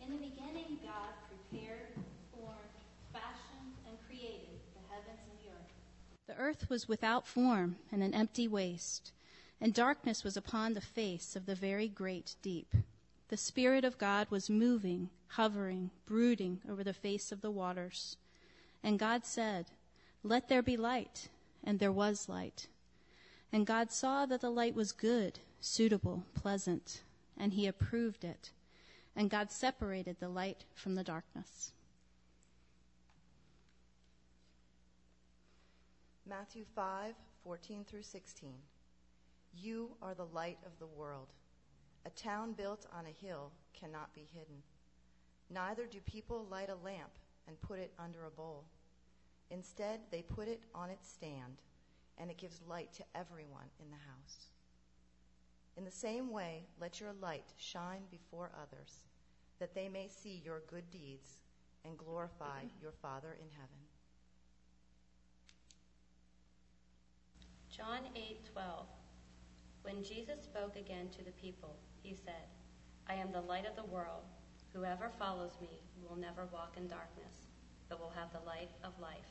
In the beginning, God prepared, formed, fashioned, and created the heavens and the earth. The earth was without form and an empty waste, and darkness was upon the face of the very great deep. The Spirit of God was moving, hovering, brooding over the face of the waters. And God said, "Let there be light," and there was light. And God saw that the light was good, suitable, pleasant, and he approved it. And God separated the light from the darkness. Matthew 5:14 through 16. You are the light of the world. A town built on a hill cannot be hidden. Neither do people light a lamp and put it under a bowl. Instead, they put it on its stand, and it gives light to everyone in the house. In the same way, let your light shine before others, that they may see your good deeds and glorify your Father in heaven. John 8:12. When Jesus spoke again to the people, he said, "I am the light of the world. Whoever follows me will never walk in darkness, but will have the light of life."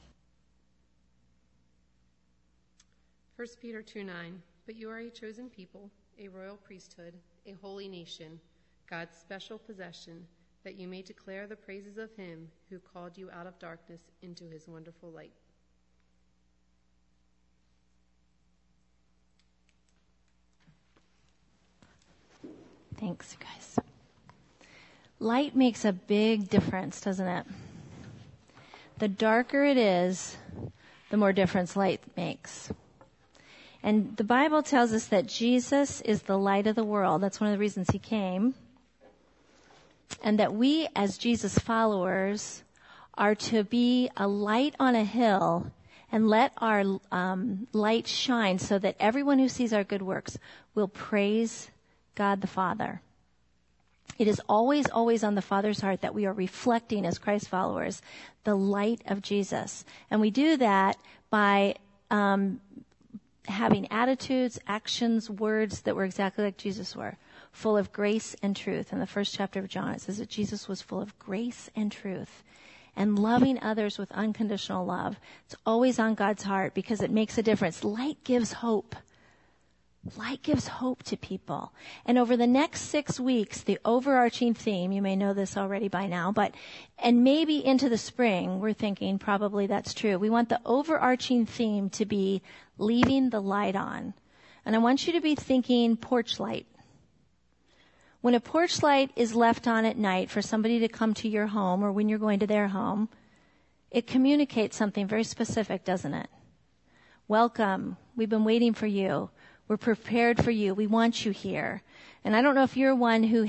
1 Peter 2:9. But you are a chosen people, a royal priesthood, a holy nation, God's special possession, that you may declare the praises of him who called you out of darkness into his wonderful light. Thanks, guys. Light makes a big difference, doesn't it? The darker it is, the more difference light makes. And the Bible tells us that Jesus is the light of the world. That's one of the reasons he came. And that we, as Jesus followers, are to be a light on a hill and let our light shine so that everyone who sees our good works will praise God the Father. It is always, always on the Father's heart that we are reflecting as Christ followers the light of Jesus. And we do that by having attitudes, actions, words that were exactly like Jesus were, full of grace and truth. In the first chapter of John, it says that Jesus was full of grace and truth and loving others with unconditional love. It's always on God's heart because it makes a difference. Light gives hope. Light gives hope to people. And over the next 6 weeks, the overarching theme, you may know this already by now, and maybe into the spring, we're thinking probably that's true. We want the overarching theme to be leaving the light on. And I want you to be thinking porch light. When a porch light is left on at night for somebody to come to your home or when you're going to their home, it communicates something very specific, doesn't it? Welcome. We've been waiting for you. We're prepared for you. We want you here. And I don't know if you're one who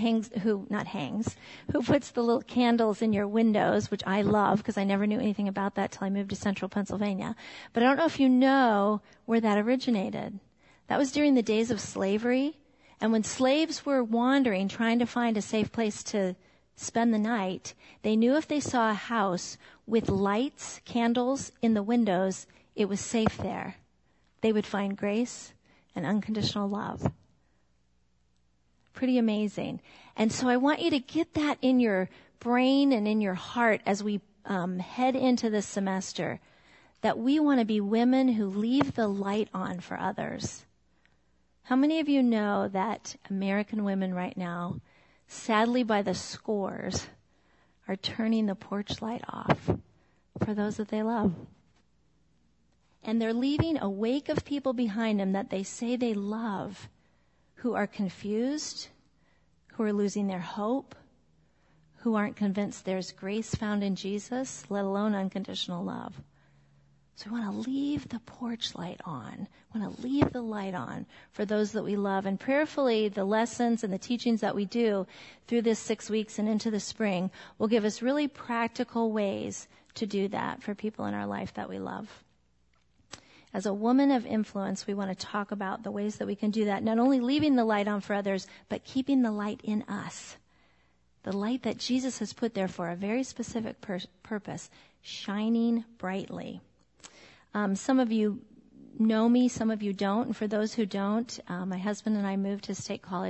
puts the little candles in your windows, which I love because I never knew anything about that till I moved to central Pennsylvania. But I don't know if you know where that originated. That was during the days of slavery. And when slaves were wandering, trying to find a safe place to spend the night, they knew if they saw a house with lights, candles in the windows, it was safe there. They would find grace and unconditional love. Pretty amazing. And so I want you to get that in your brain and in your heart as we head into this semester, that we want to be women who leave the light on for others. How many of you know that American women right now, sadly by the scores, are turning the porch light off for those that they love? And they're leaving a wake of people behind them that they say they love, who are confused, who are losing their hope, who aren't convinced there's grace found in Jesus, let alone unconditional love. So we want to leave the porch light on. We want to leave the light on for those that we love. And prayerfully, the lessons and the teachings that we do through this 6 weeks and into the spring will give us really practical ways to do that for people in our life that we love. As a woman of influence, we want to talk about the ways that we can do that, not only leaving the light on for others, but keeping the light in us. The light that Jesus has put there for a very specific purpose, shining brightly. Some of you know me, some of you don't. And for those who don't, my husband and I moved to State College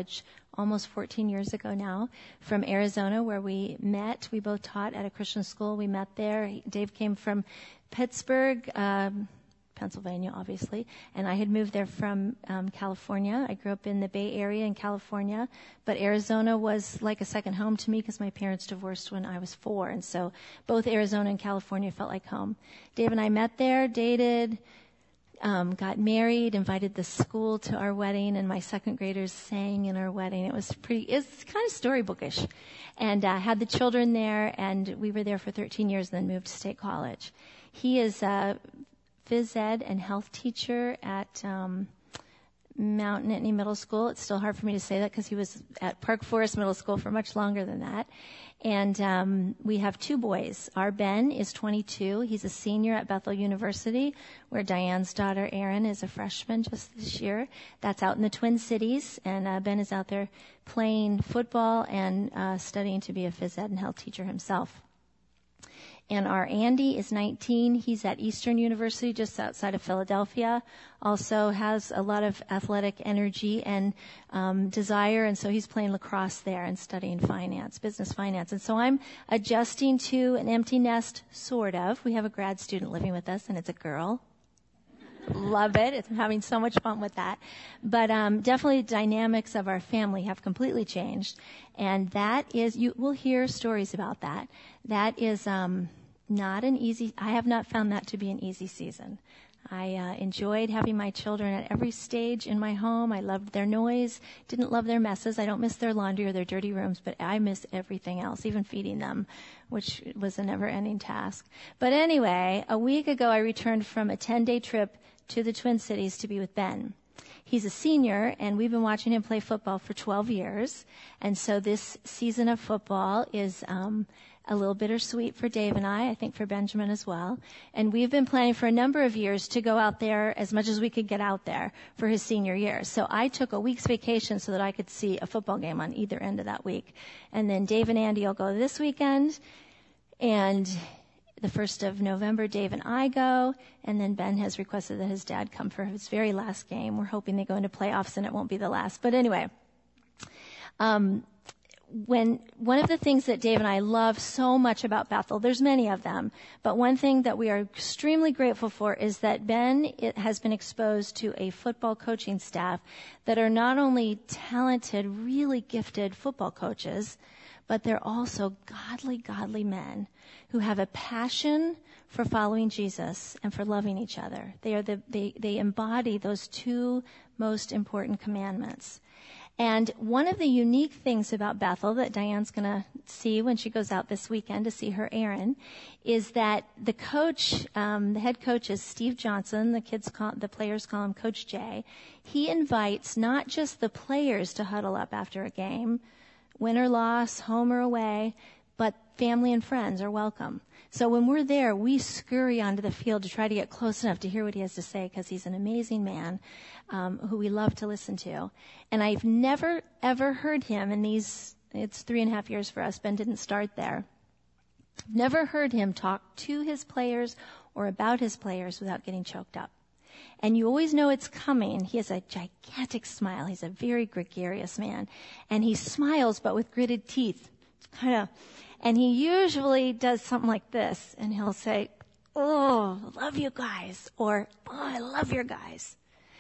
almost 14 years ago now, from Arizona, where we met. We both taught at a Christian school. We met there. Dave came from Pittsburgh, Pennsylvania, obviously, and I had moved there from California. I grew up in the Bay Area in California, but Arizona was like a second home to me because my parents divorced when I was 4, and so both Arizona and California felt like home. Dave and I met there, dated, got married, invited the school to our wedding, and my second graders sang in our wedding. It's kind of storybookish, and had the children there, and we were there for 13 years and then moved to State College. He is a phys ed and health teacher at Mount Nittany Middle School. It's still hard for me to say that because he was at Park Forest Middle School for much longer than that. And we have 2 boys. Our Ben is 22. He's a senior at Bethel University, where Diane's daughter, Erin, is a freshman just this year. That's out in the Twin Cities. And Ben is out there playing football and studying to be a phys ed and health teacher himself. And our Andy is 19. He's at Eastern University just outside of Philadelphia. Also has a lot of athletic energy and desire, and so he's playing lacrosse there and studying finance, business finance. And so I'm adjusting to an empty nest, sort of. We have a grad student living with us, and it's a girl. Love it. I'm having so much fun with that. But definitely the dynamics of our family have completely changed. And that is, you will hear stories about that. That is not an easy, I have not found that to be an easy season. I enjoyed having my children at every stage in my home. I loved their noise, didn't love their messes. I don't miss their laundry or their dirty rooms, but I miss everything else, even feeding them, which was a never-ending task. But anyway, a week ago I returned from a 10-day trip to the Twin Cities to be with Ben. He's a senior, and we've been watching him play football for 12 years. And so this season of football is a little bittersweet for Dave and I think for Benjamin as well. And we've been planning for a number of years to go out there as much as we could get out there for his senior year. So I took a week's vacation so that I could see a football game on either end of that week. And then Dave and Andy will go this weekend. And the 1st of November, Dave and I go, and then Ben has requested that his dad come for his very last game. We're hoping they go into playoffs and it won't be the last. But anyway, one of the things that Dave and I love so much about Bethel, there's many of them, but one thing that we are extremely grateful for is that Ben has been exposed to a football coaching staff that are not only talented, really gifted football coaches, but they're also godly men who have a passion for following Jesus and for loving each other. They embody those 2 most important commandments. And one of the unique things about Bethel that Diane's going to see when she goes out this weekend to see her Erin is that the coach, the head coach is Steve Johnson. The players call him Coach J. He invites not just the players to huddle up after a game, win or loss, home or away, but family and friends are welcome. So when we're there, we scurry onto the field to try to get close enough to hear what he has to say because he's an amazing man who we love to listen to. And I've never, ever heard him in it's 3.5 years for us. Ben didn't start there. Never heard him talk to his players or about his players without getting choked up. And you always know it's coming. He has a gigantic smile. He's a very gregarious man. And he smiles, but with gritted teeth. And he usually does something like this. And he'll say, "Oh, love you guys." Or, "Oh, I love your guys."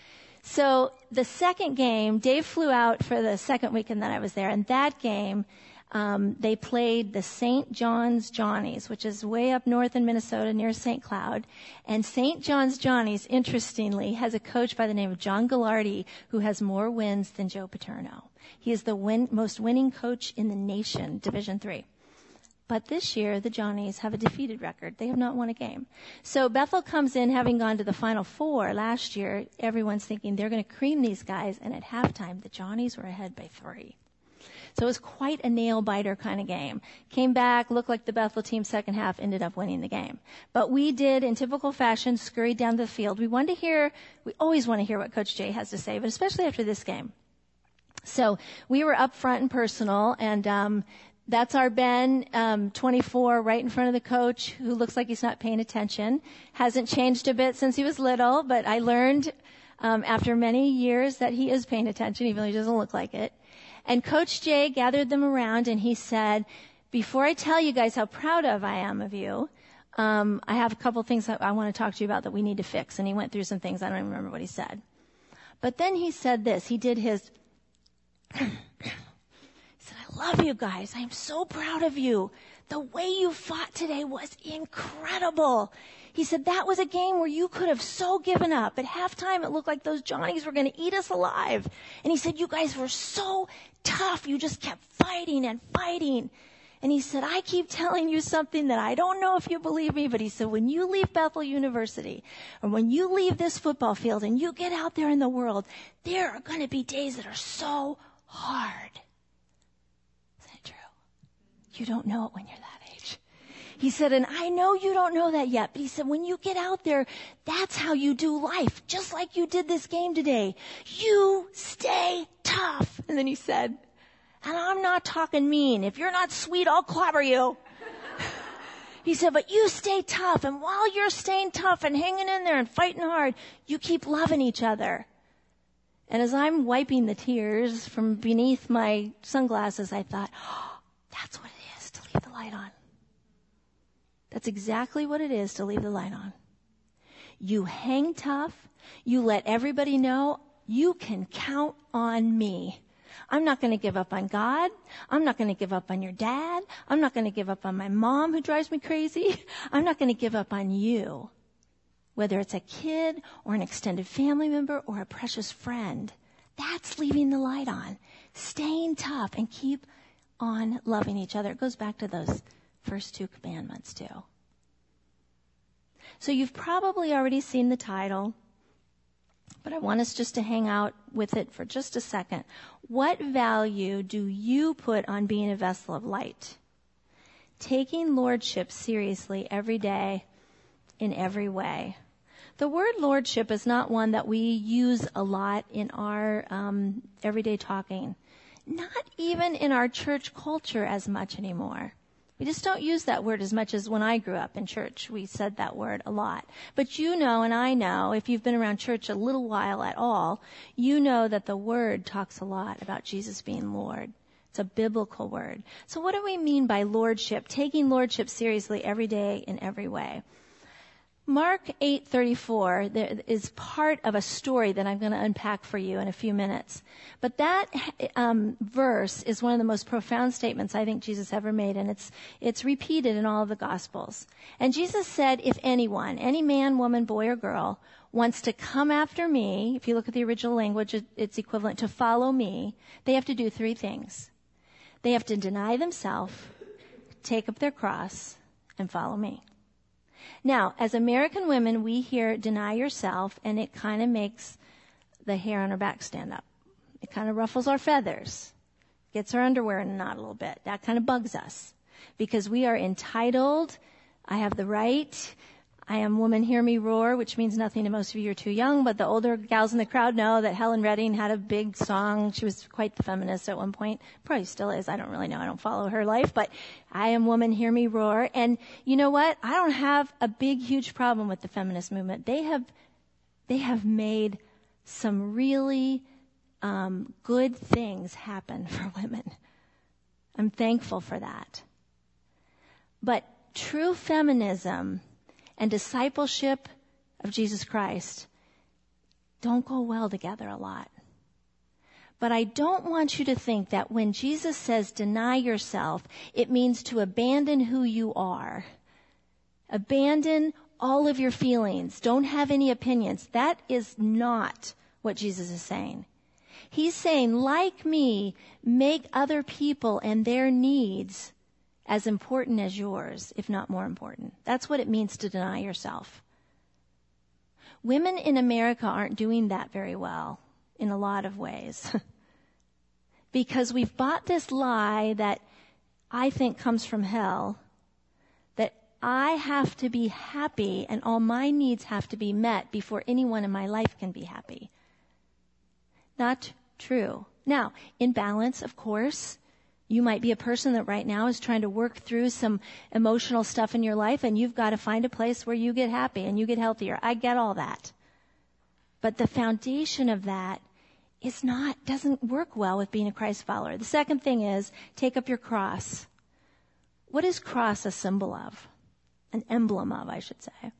So the second game, Dave flew out for the second weekend that I was there. And that game, they played the St. John's Johnnies, which is way up north in Minnesota near St. Cloud. And St. John's Johnnies, interestingly, has a coach by the name of John Gallardi who has more wins than Joe Paterno. He is the most winning coach in the nation, Division III. But this year, the Johnnies have a defeated record. They have not won a game. So Bethel comes in having gone to the Final Four last year. Everyone's thinking they're going to cream these guys. And at halftime, the Johnnies were ahead by 3. So it was quite a nail-biter kind of game. Came back, looked like the Bethel team second half, ended up winning the game. But we did, in typical fashion, scurried down the field. We always want to hear what Coach Jay has to say, but especially after this game. So we were up front and personal, and that's our Ben, 24, right in front of the coach, who looks like he's not paying attention. Hasn't changed a bit since he was little, but I learned after many years that he is paying attention, even though he doesn't look like it. And Coach Jay gathered them around and he said, before I tell you guys how proud I am of you, I have a couple things that I want to talk to you about that we need to fix. And he went through some things. I don't even remember what he said. But then he said this. He did his... He said, I love you guys. I am so proud of you. The way you fought today was incredible. He said, that was a game where you could have so given up. At halftime, it looked like those Johnnies were going to eat us alive. And he said, you guys were so tough. You just kept fighting and fighting. And he said, I keep telling you something that I don't know if you believe me, but he said, when you leave Bethel University, or when you leave this football field and you get out there in the world, there are going to be days that are so hard. Isn't it true? You don't know it when you're that age. He said, and I know you don't know that yet, but he said, when you get out there, that's how you do life, just like you did this game today. You stay tough. And then he said, and I'm not talking mean. If you're not sweet, I'll clobber you. He said, but you stay tough. And while you're staying tough and hanging in there and fighting hard, you keep loving each other. And as I'm wiping the tears from beneath my sunglasses, I thought, oh, that's what it is to leave the light on. That's exactly what it is to leave the light on. You hang tough. You let everybody know you can count on me. I'm not going to give up on God. I'm not going to give up on your dad. I'm not going to give up on my mom who drives me crazy. I'm not going to give up on you. Whether it's a kid or an extended family member or a precious friend. That's leaving the light on. Staying tough and keep on loving each other. It goes back to those first two commandments too. So you've probably already seen the title, but I want us just to hang out with it for just a second. What value do you put on being a vessel of light? Taking lordship seriously every day in every way. The word lordship is not one that we use a lot in our everyday talking. Not even in our church culture as much anymore. We just don't use that word as much as when I grew up in church. We said that word a lot. But you know, and I know, if you've been around church a little while at all, you know that the word talks a lot about Jesus being Lord. It's a biblical word. So what do we mean by lordship? Taking lordship seriously every day in every way. Mark 8:34 is part of a story that I'm going to unpack for you in a few minutes. But that verse is one of the most profound statements I think Jesus ever made, and it's repeated in all of the Gospels. And Jesus said, if anyone, any man, woman, boy, or girl, wants to come after me, if you look at the original language, it's equivalent to follow me, they have to do three things. They have to deny themselves, take up their cross, and follow me. Now, as American women, we hear deny yourself, and it kind of makes the hair on our back stand up. It kind of ruffles our feathers, gets our underwear in a knot a little bit. That kind of bugs us because we are entitled. I have the right. I am woman, hear me roar, which means nothing to most of you. You're too young, but the older gals in the crowd know that Helen Redding had a big song. She was quite the feminist at one point. Probably still is. I don't really know. I don't follow her life, but I am woman, hear me roar. And you know what? I don't have a big, huge problem with the feminist movement. They have made some really good things happen for women. I'm thankful for that. But true feminism and discipleship of Jesus Christ don't go well together a lot. But I don't want you to think that when Jesus says deny yourself, it means to abandon who you are. Abandon all of your feelings. Don't have any opinions. That is not what Jesus is saying. He's saying, like me, make other people and their needs as important as yours, if not more important. That's what it means to deny yourself. Women in America aren't doing that very well in a lot of ways. Because we've bought this lie that I think comes from hell, that I have to be happy and all my needs have to be met before anyone in my life can be happy. Not true. Now, in balance, of course, you might be a person that right now is trying to work through some emotional stuff in your life, and you've got to find a place where you get happy and you get healthier. I get all that. But the foundation of that doesn't work well with being a Christ follower. The second thing is, take up your cross. What is cross a symbol of? An emblem of, I should say.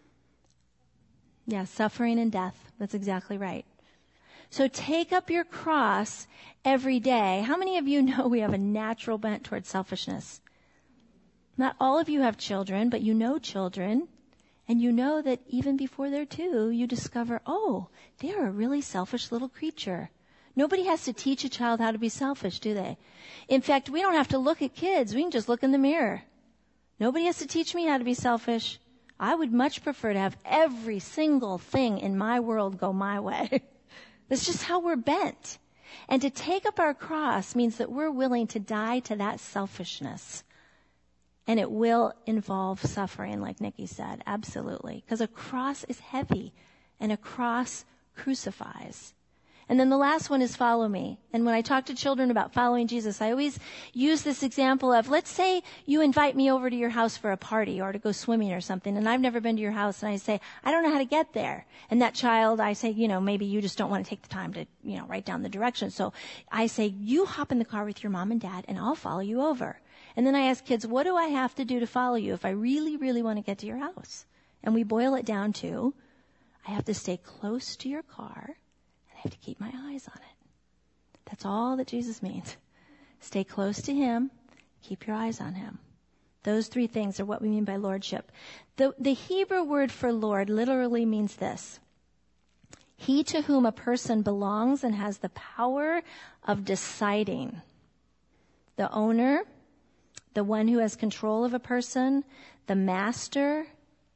Yeah, suffering and death. That's exactly right. So take up your cross every day. How many of you know we have a natural bent towards selfishness? Not all of you have children, but you know children. And you know that even before they're 2, you discover, oh, they're a really selfish little creature. Nobody has to teach a child how to be selfish, do they? In fact, we don't have to look at kids. We can just look in the mirror. Nobody has to teach me how to be selfish. I would much prefer to have every single thing in my world go my way. That's just how we're bent. And to take up our cross means that we're willing to die to that selfishness. And it will involve suffering, like Nikki said, absolutely. Because a cross is heavy, and a cross crucifies. And then the last one is follow me. And when I talk to children about following Jesus, I always use this example of, let's say you invite me over to your house for a party or to go swimming or something, and I've never been to your house, and I say, I don't know how to get there. And that child, I say, maybe you just don't want to take the time to, write down the directions. So I say, you hop in the car with your mom and dad, and I'll follow you over. And then I ask kids, what do I have to do to follow you if I really, really want to get to your house? And we boil it down to, I have to stay close to your car, and I have to keep my eyes on it. That's all that Jesus means. Stay close to him, keep your eyes on him. Those 3 things are what we mean by lordship. The Hebrew word for Lord literally means this: he to whom a person belongs and has the power of deciding. The owner, the one who has control of a person, the master.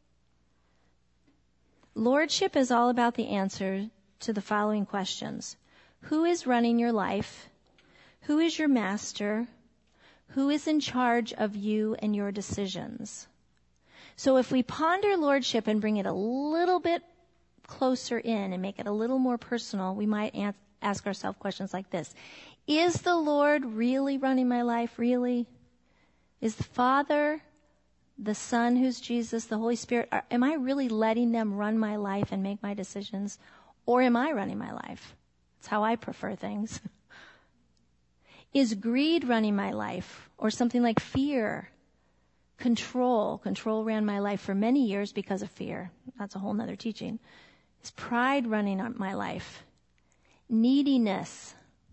Lordship is all about the answer to the following questions. Who is running your life? Who is your master? Who is in charge of you and your decisions? So if we ponder lordship and bring it a little bit closer in and make it a little more personal, we might ask ourselves questions like this. Is the Lord really running my life? Really? Is the Father, the Son, who's Jesus, the Holy Spirit, am I really letting them run my life and make my decisions? Or am I running my life? That's how I prefer things. Is greed running my life? Or something like fear? Control. Control ran my life for many years because of fear. That's a whole nother teaching. Is pride running my life? Neediness.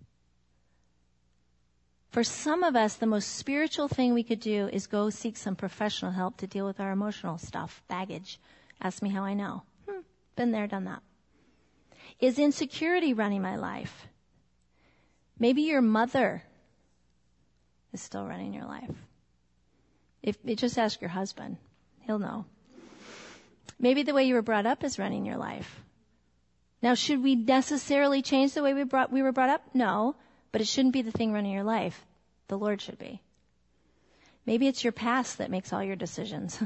For some of us, the most spiritual thing we could do is go seek some professional help to deal with our emotional stuff, baggage. Ask me how I know. Been there, done that. Is insecurity running my life? Maybe your mother is still running your life. Just ask your husband. He'll know. Maybe the way you were brought up is running your life. Now, should we necessarily change the way we were brought up? No. But it shouldn't be the thing running your life. The Lord should be. Maybe it's your past that makes all your decisions.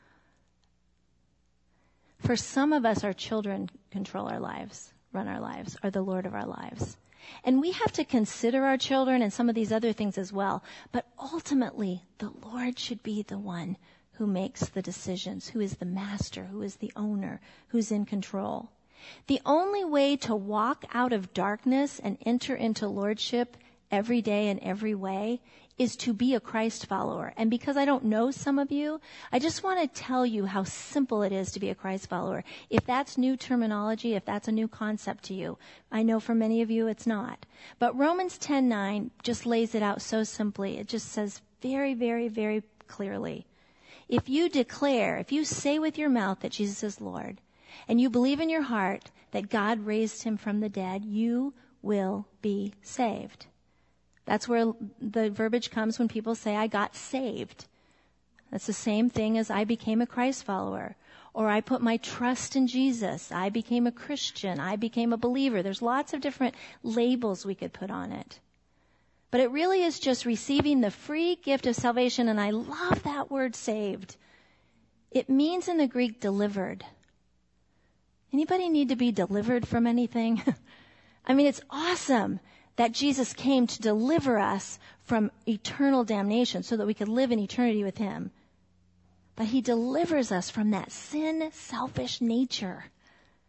For some of us, our children control our lives, run our lives, are the Lord of our lives. And we have to consider our children and some of these other things as well. But ultimately, the Lord should be the one who makes the decisions, who is the master, who is the owner, who's in control. The only way to walk out of darkness and enter into lordship every day in every way is to be a Christ follower. And because I don't know some of you, I just want to tell you how simple it is to be a Christ follower. If that's new terminology, if that's a new concept to you, I know for many of you it's not. But Romans 10:9 just lays it out so simply. It just says very, very, very clearly. If you say with your mouth that Jesus is Lord, and you believe in your heart that God raised him from the dead, you will be saved. That's where the verbiage comes when people say, I got saved. That's the same thing as I became a Christ follower. Or I put my trust in Jesus. I became a Christian. I became a believer. There's lots of different labels we could put on it. But it really is just receiving the free gift of salvation. And I love that word saved. It means in the Greek delivered. Anybody need to be delivered from anything? I mean, it's awesome that Jesus came to deliver us from eternal damnation so that we could live in eternity with him. But he delivers us from that sin, selfish nature.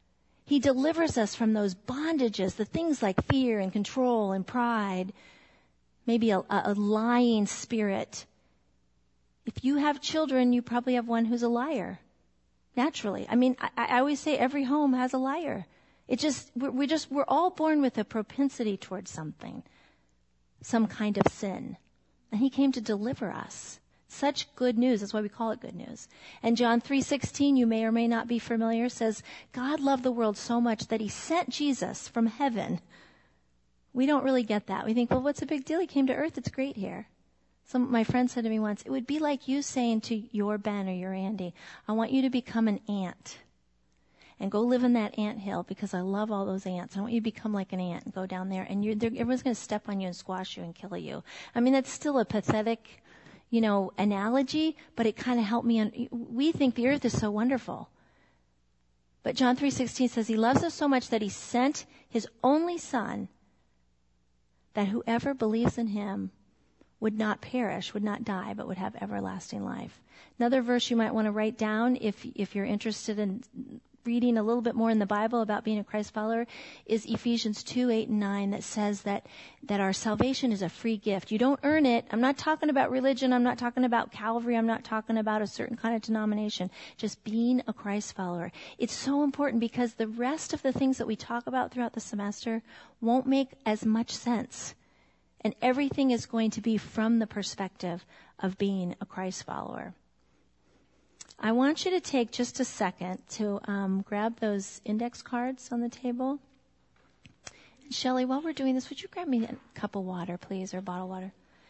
He delivers us from those bondages, the things like fear and control and pride, maybe a lying spirit. If you have children, you probably have one who's a liar. Naturally. I mean, I always say every home has a liar. We're all born with a propensity towards something, some kind of sin. And he came to deliver us. Such good news. That's why we call it good news. And John 3:16, you may or may not be familiar, says, God loved the world so much that he sent Jesus from heaven. We don't really get that. We think, well, what's the big deal? He came to earth. It's great here. My friend said to me once, it would be like you saying to your Ben or your Andy, I want you to become an ant and go live in that anthill because I love all those ants. I want you to become like an ant and go down there and everyone's going to step on you and squash you and kill you. I mean, that's still a pathetic, analogy, but it kind of helped me. We think the earth is so wonderful. But John 3:16 says he loves us so much that he sent his only son that whoever believes in him would not perish, would not die, but would have everlasting life. Another verse you might want to write down if you're interested in reading a little bit more in the Bible about being a Christ follower is Ephesians 2:8-9 that says that our salvation is a free gift. You don't earn it. I'm not talking about religion. I'm not talking about Calvary. I'm not talking about a certain kind of denomination. Just being a Christ follower. It's so important because the rest of the things that we talk about throughout the semester won't make as much sense. And everything is going to be from the perspective of being a Christ follower. I want you to take just a second to grab those index cards on the table. Shelley, while we're doing this, would you grab me a cup of water, please, or a bottle of water?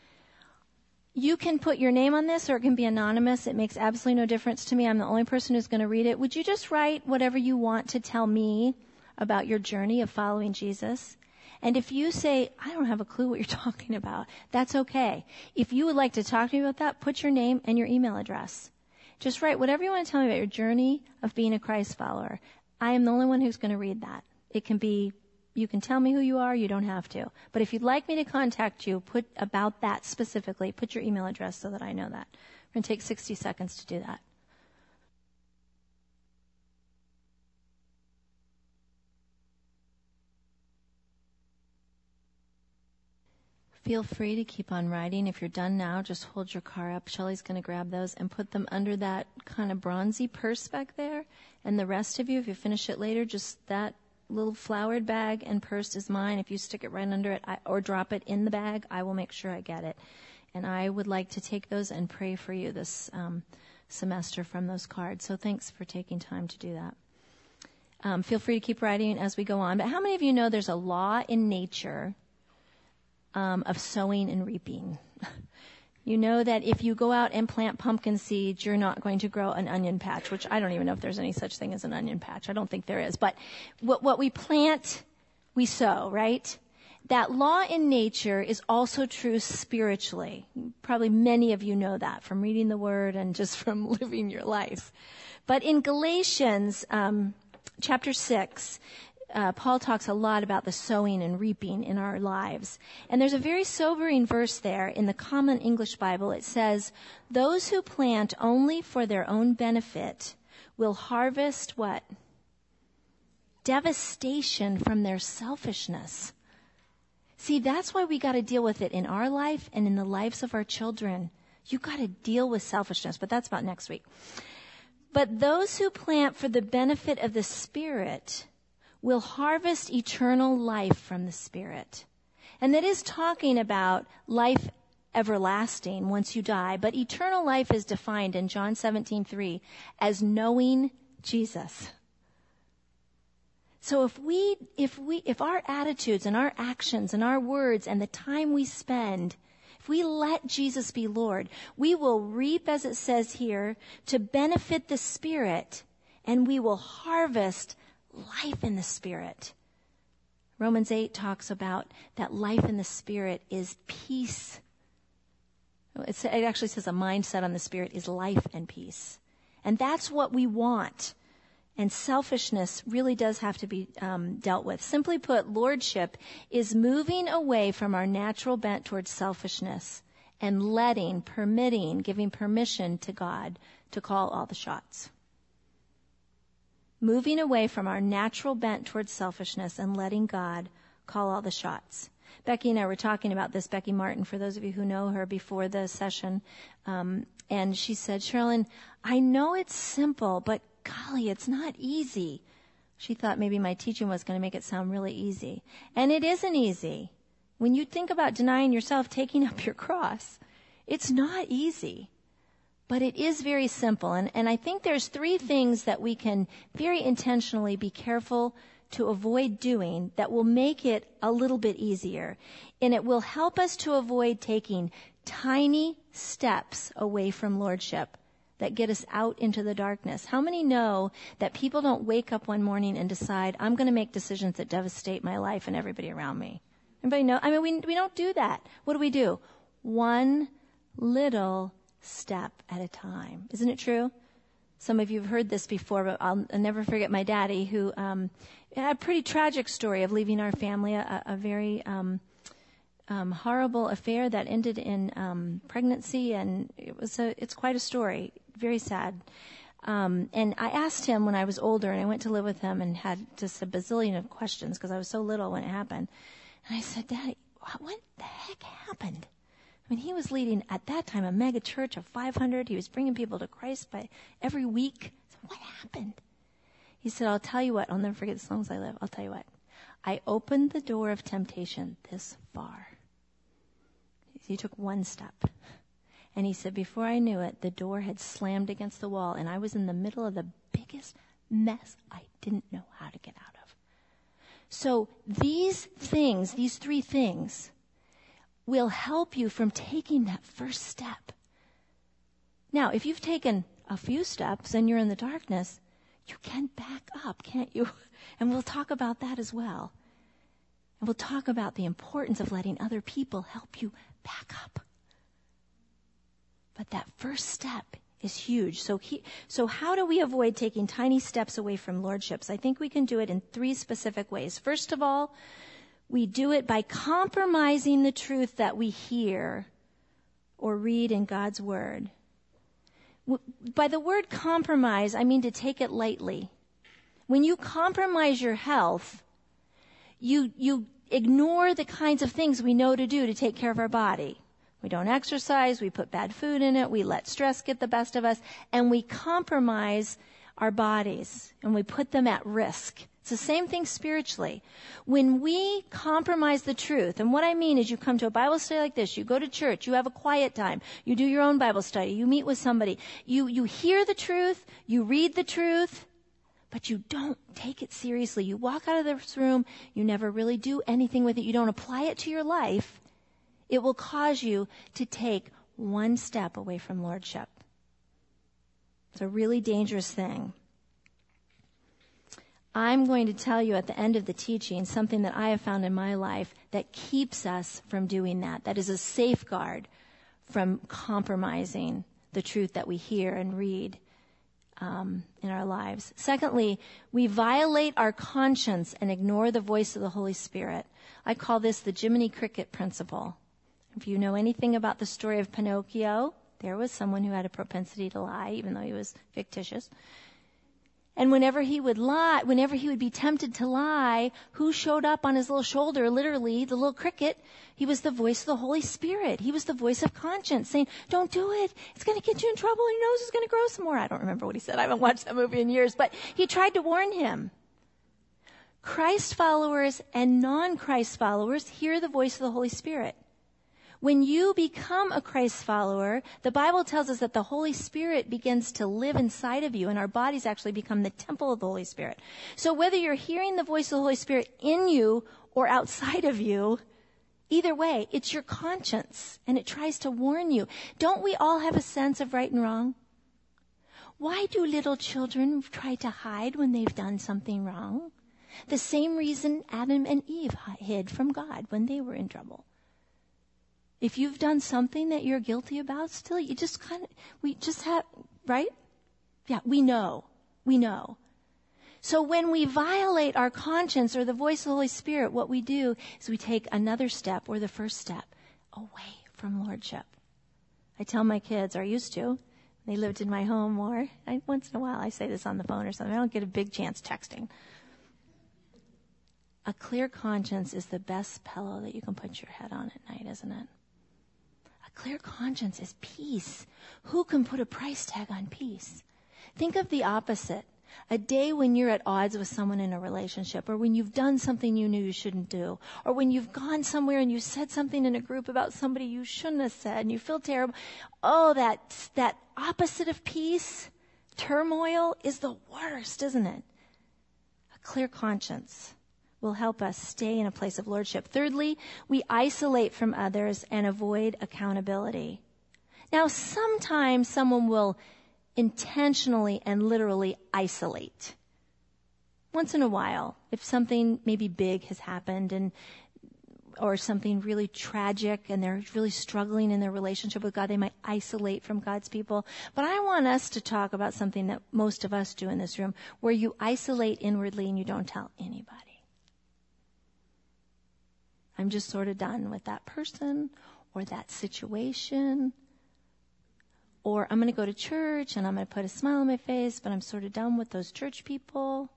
You can put your name on this, or it can be anonymous. It makes absolutely no difference to me. I'm the only person who's going to read it. Would you just write whatever you want to tell me about your journey of following Jesus? And if you say, I don't have a clue what you're talking about, that's okay. If you would like to talk to me about that, put your name and your email address. Just write whatever you want to tell me about your journey of being a Christ follower. I am the only one who's going to read that. It can be, you can tell me who you are, you don't have to. But if you'd like me to contact you, put about that specifically, put your email address so that I know that. We're going to take 60 seconds to do that. Feel free to keep on writing. If you're done now, just hold your car up. Shelley's going to grab those and put them under that kind of bronzy purse back there. And the rest of you, if you finish it later, just that little flowered bag and purse is mine. If you stick it right under it or drop it in the bag, I will make sure I get it. And I would like to take those and pray for you this semester from those cards. So thanks for taking time to do that. Feel free to keep writing as we go on. But how many of you know there's a law in nature of sowing and reaping? You know that if you go out and plant pumpkin seeds, you're not going to grow an onion patch, which I don't even know if there's any such thing as an onion patch. I don't think there is. But what we plant, we sow, right? That law in nature is also true spiritually. Probably many of you know that from reading the Word and just from living your life. But in Galatians chapter 6, Paul talks a lot about the sowing and reaping in our lives. And there's a very sobering verse there in the Common English Bible. It says, those who plant only for their own benefit will harvest what? Devastation from their selfishness. See, that's why we got to deal with it in our life and in the lives of our children. You got to deal with selfishness, but that's about next week. But those who plant for the benefit of the Spirit will harvest eternal life from the Spirit. And that is talking about life everlasting once you die, but eternal life is defined in John 17:3 as knowing Jesus. So if our attitudes and our actions and our words and the time we spend, if we let Jesus be Lord, we will reap, as it says here, to benefit the Spirit, and we will harvest life in the Spirit. Romans 8 talks about that life in the Spirit is peace. It actually says a mindset on the Spirit is life and peace. And that's what we want. And selfishness really does have to be dealt with. Simply put, lordship is moving away from our natural bent towards selfishness and permitting, giving permission to God to call all the shots. moving away from our natural bent towards selfishness and letting God call all the shots. Becky and I were talking about this, Becky Martin, for those of you who know her, before the session. And she said, Sherilyn, I know it's simple, but golly, it's not easy. She thought maybe my teaching was going to make it sound really easy. And it isn't easy. When you think about denying yourself, taking up your cross, it's not easy. But it is very simple. And I think there's 3 things that we can very intentionally be careful to avoid doing that will make it a little bit easier. And it will help us to avoid taking tiny steps away from lordship that get us out into the darkness. How many know that people don't wake up one morning and decide, I'm going to make decisions that devastate my life and everybody around me? Anybody know? I mean, we don't do that. What do? One little step at a time. Isn't it true? Some of you have heard this before, but I'll never forget my daddy, who had a pretty tragic story of leaving our family, a very horrible affair that ended in pregnancy, and it's quite a story, very sad. And I asked him when I was older, and I went to live with him and had just a bazillion of questions because I was so little when it happened. And I said, Daddy, what the heck happened? I mean, he was leading, at that time, a mega church of 500. He was bringing people to Christ by every week. I said, what happened? He said, I'll tell you what. I'll never forget as long as I live. I'll tell you what. I opened the door of temptation this far. He took one step. And he said, before I knew it, the door had slammed against the wall, and I was in the middle of the biggest mess I didn't know how to get out of. So these 3 things, will help you from taking that first step. Now, if you've taken a few steps and you're in the darkness, you can back up, can't you? And we'll talk about that as well. And we'll talk about the importance of letting other people help you back up. But that first step is huge. So how do we avoid taking tiny steps away from lordships? I think we can do it in 3 specific ways. First of all, we do it by compromising the truth that we hear or read in God's Word. By the word compromise, I mean to take it lightly. When you compromise your health, you ignore the kinds of things we know to do to take care of our body. We don't exercise, we put bad food in it, we let stress get the best of us, and we compromise our bodies, and we put them at risk. It's the same thing spiritually. When we compromise the truth, and what I mean is you come to a Bible study like this, you go to church, you have a quiet time, you do your own Bible study, you meet with somebody, you hear the truth, you read the truth, but you don't take it seriously. You walk out of this room, you never really do anything with it, you don't apply it to your life. It will cause you to take one step away from lordship. It's a really dangerous thing. I'm going to tell you at the end of the teaching something that I have found in my life that keeps us from doing that. That is a safeguard from compromising the truth that we hear and read in our lives. Secondly, we violate our conscience and ignore the voice of the Holy Spirit. I call this the Jiminy Cricket principle. If you know anything about the story of Pinocchio, there was someone who had a propensity to lie, even though he was fictitious. And whenever he would lie, whenever he would be tempted to lie, who showed up on his little shoulder, literally, the little cricket? He was the voice of the Holy Spirit. He was the voice of conscience saying, don't do it. It's going to get you in trouble. Your nose is going to grow some more. I don't remember what he said. I haven't watched that movie in years, but he tried to warn him. Christ followers and non-Christ followers hear the voice of the Holy Spirit. When you become a Christ follower, the Bible tells us that the Holy Spirit begins to live inside of you, and our bodies actually become the temple of the Holy Spirit. So whether you're hearing the voice of the Holy Spirit in you or outside of you, either way, it's your conscience, and it tries to warn you. Don't we all have a sense of right and wrong? Why do little children try to hide when they've done something wrong? The same reason Adam and Eve hid from God when they were in trouble. If you've done something that you're guilty about still, right? Yeah, we know. So when we violate our conscience or the voice of the Holy Spirit, what we do is we take another step, or the first step, away from lordship. I tell my kids, or used to, They lived in my home more. Once in a while I say this on the phone or something. I don't get a big chance texting. A clear conscience is the best pillow that you can put your head on at night, isn't it? A clear conscience is peace. Who can put a price tag on peace? Think of the opposite. A day when you're at odds with someone in a relationship, or when you've done something you knew you shouldn't do, or when you've gone somewhere and you said something in a group about somebody you shouldn't have said and you feel terrible. Oh, that opposite of peace, turmoil, is the worst, isn't it? A clear conscience will help us stay in a place of lordship. Thirdly, we isolate from others and avoid accountability. Now, sometimes someone will intentionally and literally isolate. Once in a while, if something maybe big has happened or something really tragic and they're really struggling in their relationship with God, they might isolate from God's people. But I want us to talk about something that most of us do in this room, where you isolate inwardly and you don't tell anybody. I'm just sort of done with that person or that situation. Or I'm going to go to church and I'm going to put a smile on my face, but I'm sort of done with those church people.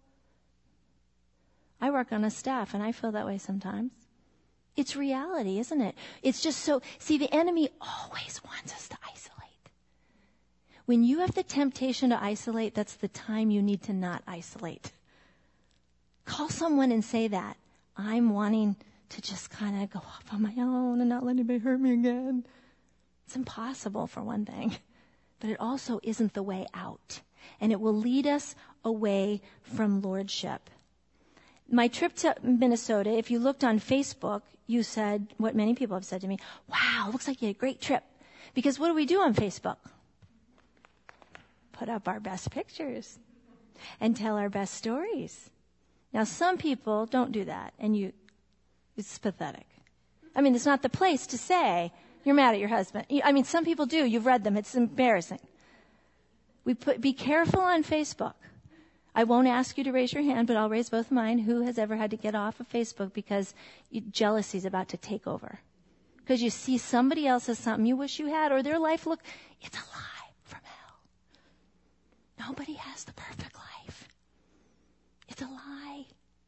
I work on a staff and I feel that way sometimes. It's reality, isn't it? It's just so, see, the enemy always wants us to isolate. When you have the temptation to isolate, that's the time you need to not isolate. Call someone and say that. I'm wanting to just kind of go off on my own and not let anybody hurt me again. It's impossible, for one thing. But it also isn't the way out. And it will lead us away from lordship. My trip to Minnesota, if you looked on Facebook, you said what many people have said to me, wow, looks like you had a great trip. Because what do we do on Facebook? Put up our best pictures and tell our best stories. Now, some people don't do that, and it's pathetic. I mean, it's not the place to say you're mad at your husband. I mean, some people do. You've read them. It's embarrassing. Be careful on Facebook. I won't ask you to raise your hand, but I'll raise both mine. Who has ever had to get off of Facebook because jealousy is about to take over? Because you see somebody else has something you wish you had, or their life it's a lie from hell. Nobody has the perfect life. It's a lie.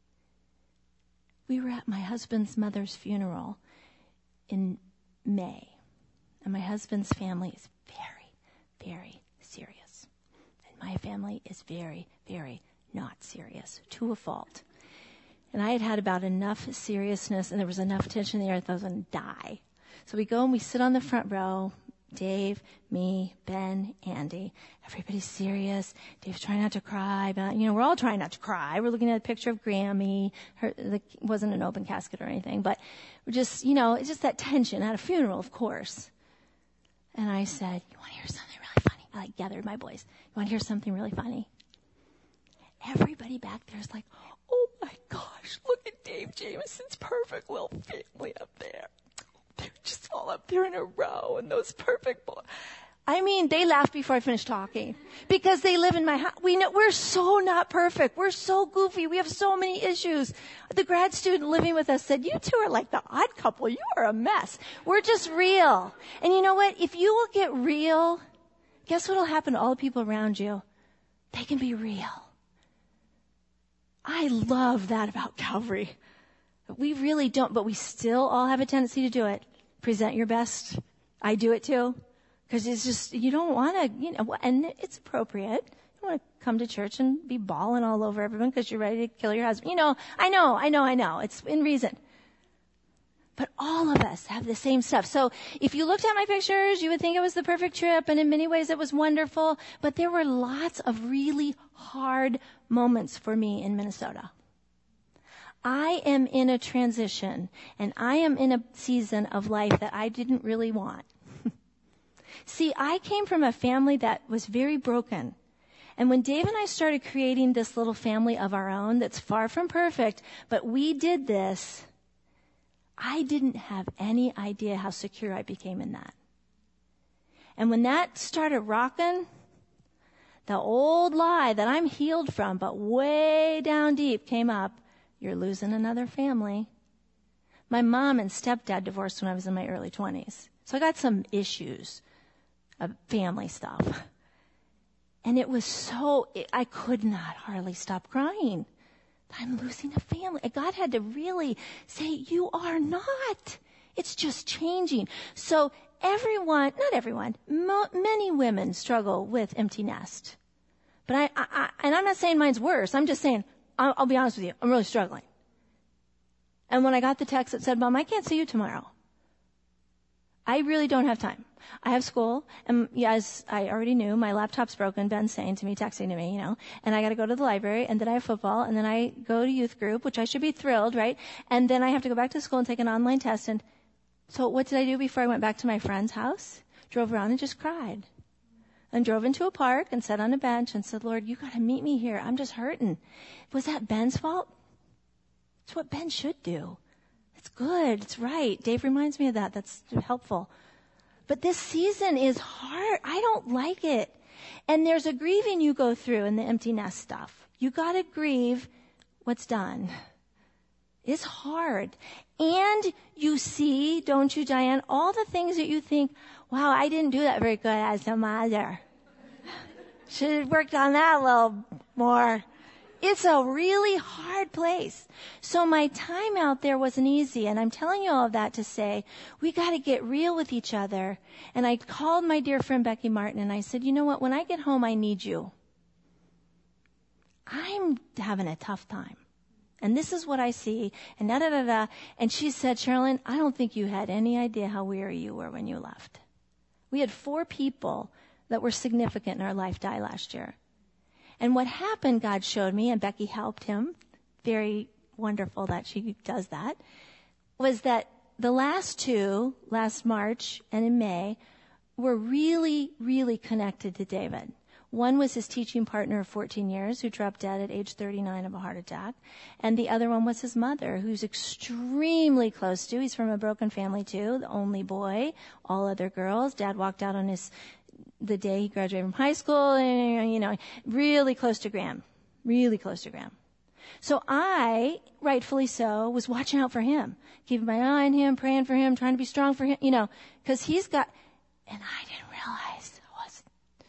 We were at my husband's mother's funeral in May. And my husband's family is very, very serious. And my family is very, very not serious, to a fault. And I had about enough seriousness, and there was enough tension in the air that I was going to die. So we go and we sit on the front row. Dave, me, Ben, Andy. Everybody's serious. Dave's trying not to cry. But, we're all trying not to cry. We're looking at a picture of Grammy. It wasn't an open casket or anything. But we're just, it's just that tension at a funeral, of course. And I said, you want to hear something really funny? I gathered my boys. You want to hear something really funny? Everybody back there is like, oh my gosh, look at Dave Jameson's perfect little family up there. They're just all up there in a row, and those perfect boys. I mean, they laughed before I finished talking because they live in my house. We're so not perfect. We're so goofy. We have so many issues. The grad student living with us said, you two are like the odd couple. You are a mess. We're just real. And you know what? If you will get real, guess what will happen to all the people around you? They can be real. I love that about Calvary. We really don't, but we still all have a tendency to do it. Present your best. I do it too. Because it's just, you don't want to, and it's appropriate. You want to come to church and be bawling all over everyone because you're ready to kill your husband. I know. It's in reason. But all of us have the same stuff. So if you looked at my pictures, you would think it was the perfect trip, and in many ways it was wonderful. But there were lots of really hard moments for me in Minnesota. I am in a transition, and I am in a season of life that I didn't really want. See, I came from a family that was very broken. And when Dave and I started creating this little family of our own that's far from perfect, but we did this, I didn't have any idea how secure I became in that. And when that started rocking, the old lie that I'm healed from, but way down deep, came up. You're losing another family. My mom and stepdad divorced when I was in my early 20s. So I got some issues of family stuff. And it was I could not hardly stop crying. I'm losing a family. And God had to really say, you are not. It's just changing. So not everyone, many women struggle with empty nest. But and I'm not saying mine's worse. I'm just saying, I'll be honest with you, I'm really struggling. And when I got the text that said, Mom, I can't see you tomorrow, I really don't have time. I have school, and as I already knew, my laptop's broken. Ben's texting to me, and I got to go to the library, and then I have football, and then I go to youth group, which I should be thrilled, right? And then I have to go back to school and take an online test. And so what did I do before I went back to my friend's house? Drove around and just cried. And drove into a park and sat on a bench and said, Lord, you got to meet me here. I'm just hurting. Was that Ben's fault? It's what Ben should do. It's good. It's right. Dave reminds me of that. That's helpful. But this season is hard. I don't like it. And there's a grieving you go through in the empty nest stuff. You got to grieve what's done. It's hard. And you see, don't you, Diane, all the things that you think, wow, I didn't do that very good as a mother. Should have worked on that a little more. It's a really hard place. So my time out there wasn't easy. And I'm telling you all of that to say, we got to get real with each other. And I called my dear friend Becky Martin and I said, you know what? When I get home, I need you. I'm having a tough time. And this is what I see. And da-da-da-da. And she said, Sherilyn, I don't think you had any idea how weary you were when you left. We had 4 people that were significant in our life die last year. And what happened, God showed me, and Becky helped him, very wonderful that she does that, was that the last 2, last March and in May, were really, really connected to David. One was his teaching partner of 14 years who dropped dead at age 39 of a heart attack. And the other one was his mother, who's extremely close to. He's from a broken family too, the only boy, all other girls. Dad walked out on the day he graduated from high school, and, really close to Graham. Really close to Graham. So I, rightfully so, was watching out for him, keeping my eye on him, praying for him, trying to be strong for him, because he's got, and I didn't realize it was,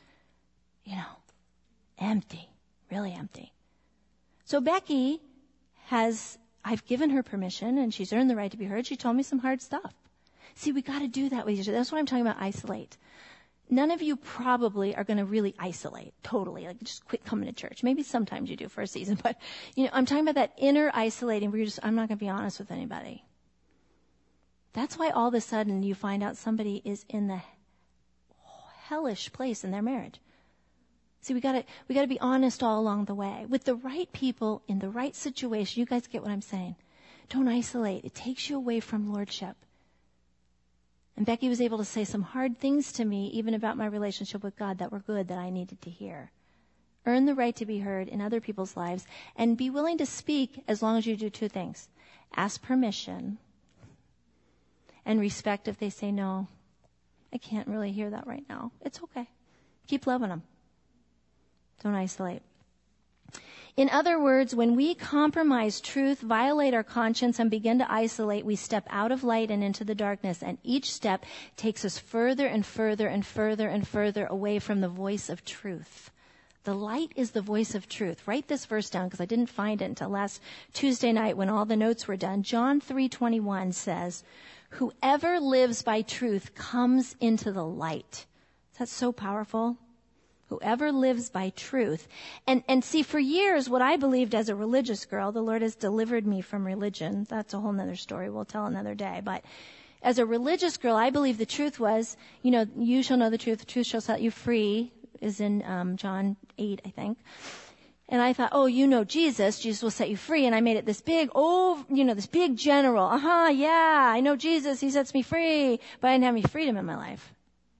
empty, really empty. So Becky I've given her permission, and she's earned the right to be heard. She told me some hard stuff. See, we got to do that with each other. That's what I'm talking about, isolate. None of you probably are going to really isolate totally, like just quit coming to church. Maybe sometimes you do for a season, but I'm talking about that inner isolating where I'm not going to be honest with anybody. That's why all of a sudden you find out somebody is in the hellish place in their marriage. See, we got to be honest all along the way with the right people in the right situation. You guys get what I'm saying? Don't isolate. It takes you away from lordship. And Becky was able to say some hard things to me, even about my relationship with God, that were good, that I needed to hear. Earn the right to be heard in other people's lives, and be willing to speak as long as you do 2 things. Ask permission, and respect if they say, no, I can't really hear that right now. It's okay. Keep loving them. Don't isolate. In other words, when we compromise truth, violate our conscience, and begin to isolate, we step out of light and into the darkness. And each step takes us further and further and further and further away from the voice of truth. The light is the voice of truth. Write this verse down because I didn't find it until last Tuesday night when all the notes were done. John 3:21 says, whoever lives by truth comes into the light. That's so powerful. Whoever lives by truth. And see, for years, what I believed as a religious girl, the Lord has delivered me from religion. That's a whole nother story we'll tell another day. But as a religious girl, I believed the truth was, you shall know the truth shall set you free, is in John 8, I think. And I thought, Jesus will set you free. And I made it this big, this big general. Yeah, I know Jesus, he sets me free. But I didn't have any freedom in my life.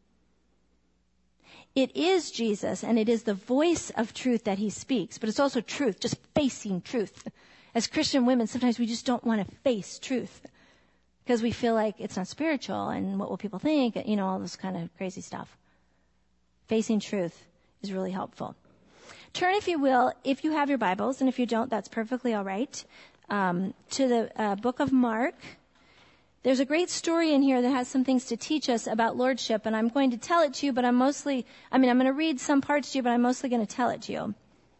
It is Jesus, and it is the voice of truth that he speaks, but it's also truth, just facing truth. As Christian women, sometimes we just don't want to face truth because we feel like it's not spiritual and what will people think, all this kind of crazy stuff. Facing truth is really helpful. Turn, if you will, if you have your Bibles, and if you don't, that's perfectly all right, to the book of Mark. There's a great story in here that has some things to teach us about lordship, and I'm going to tell it to you, but I'm going to read some parts to you, but I'm mostly going to tell it to you.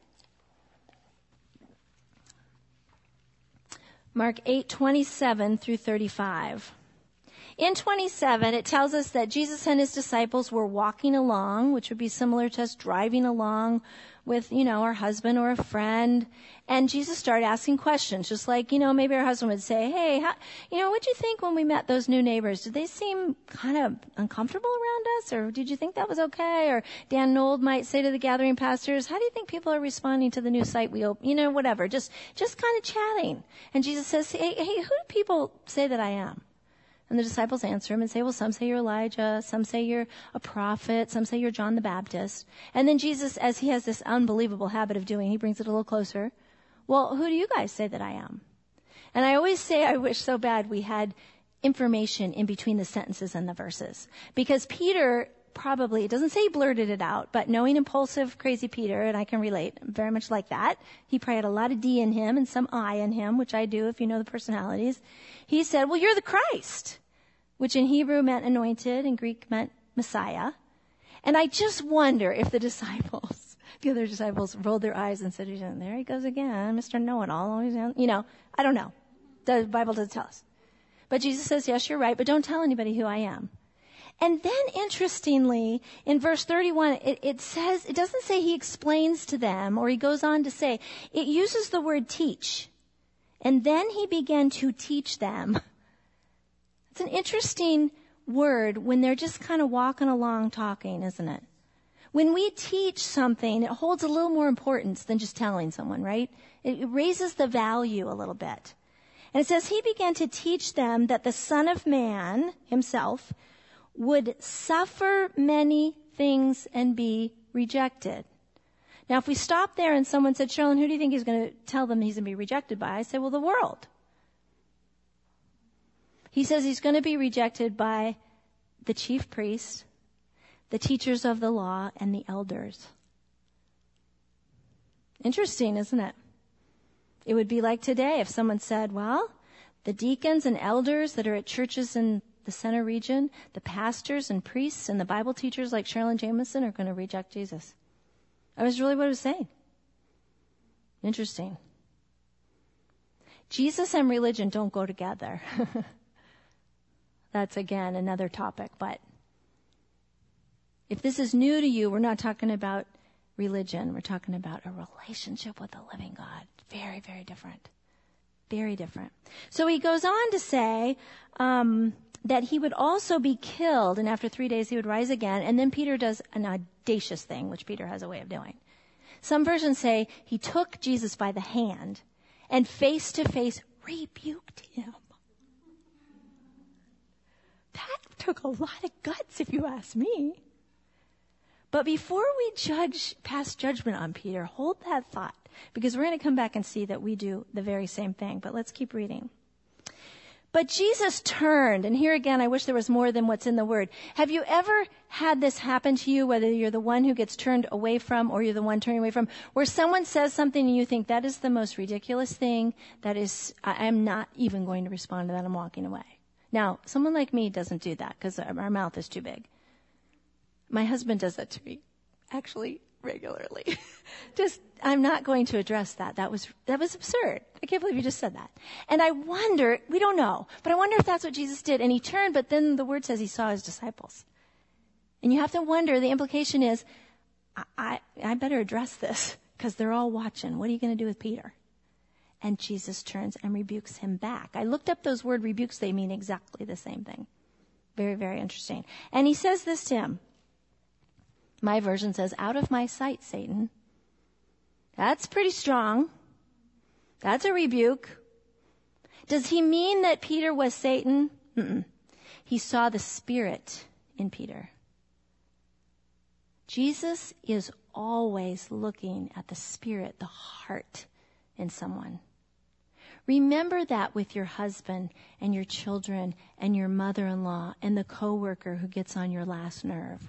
Mark 8:27 through 35. In 27, it tells us that Jesus and his disciples were walking along, which would be similar to us driving along with, our husband or a friend. And Jesus started asking questions, just like, maybe our husband would say, hey, what'd you think when we met those new neighbors? Did they seem kind of uncomfortable around us? Or did you think that was okay? Or Dan Nold might say to the gathering pastors, how do you think people are responding to the new site we opened? Whatever, just kind of chatting. And Jesus says, hey, who do people say that I am? And the disciples answer him and say, well, some say you're Elijah, some say you're a prophet, some say you're John the Baptist. And then Jesus, as he has this unbelievable habit of doing, he brings it a little closer. Well, who do you guys say that I am? And I always say I wish so bad we had information in between the sentences and the verses. Because Peter probably, it doesn't say he blurted it out, but knowing impulsive, crazy Peter, and I can relate, very much like that. He probably had a lot of D in him and some I in him, which I do if you know the personalities. He said, well, you're the Christ, which in Hebrew meant anointed, in Greek meant Messiah. And I just wonder if the other disciples rolled their eyes and said, there he goes again, Mr. Know-it-all. I don't know. The Bible doesn't tell us. But Jesus says, yes, you're right, but don't tell anybody who I am. And then, interestingly, in verse 31, it says, it doesn't say he explains to them, or he goes on to say, it uses the word teach. And then he began to teach them. It's an interesting word when they're just kind of walking along talking, isn't it? When we teach something, it holds a little more importance than just telling someone, right? It raises the value a little bit. And it says he began to teach them that the Son of Man himself would suffer many things and be rejected. Now, if we stop there and someone said, Sherilyn, who do you think he's going to tell them he's going to be rejected by? I say, well, the world. He says he's going to be rejected by the chief priests, the teachers of the law, and the elders. Interesting, isn't it? It would be like today if someone said, well, the deacons and elders that are at churches in the center region, the pastors and priests and the Bible teachers like Sherilyn Jameson are going to reject Jesus. That was really what it was saying. Interesting. Jesus and religion don't go together. That's, again, another topic. But if this is new to you, we're not talking about religion. We're talking about a relationship with the living God. Very, very different. Very different. So he goes on to say that he would also be killed, and after 3 days he would rise again. And then Peter does an audacious thing, which Peter has a way of doing. Some versions say he took Jesus by the hand and face to face rebuked him. That took a lot of guts, if you ask me. But before we pass judgment on Peter, hold that thought, because we're going to come back and see that we do the very same thing. But let's keep reading. But Jesus turned, and here again, I wish there was more than what's in the word. Have you ever had this happen to you, whether you're the one who gets turned away from or you're the one turning away from, where someone says something and you think that is the most ridiculous thing, I'm not even going to respond to that, I'm walking away. Now, someone like me doesn't do that because our mouth is too big. My husband does that to me, actually, regularly. I'm not going to address that. That was absurd. I can't believe you just said that. And I wonder, we don't know, but I wonder if that's what Jesus did. And he turned, but then the word says he saw his disciples. And you have to wonder, the implication is, I better address this because they're all watching. What are you going to do with Peter? And Jesus turns and rebukes him back. I looked up those word rebukes. They mean exactly the same thing. Very, very interesting. And he says this to him. My version says, out of my sight, Satan. That's pretty strong. That's a rebuke. Does he mean that Peter was Satan? Mm-mm. He saw the Spirit in Peter. Jesus is always looking at the spirit, the heart in someone. Remember that with your husband and your children and your mother-in-law and the coworker who gets on your last nerve.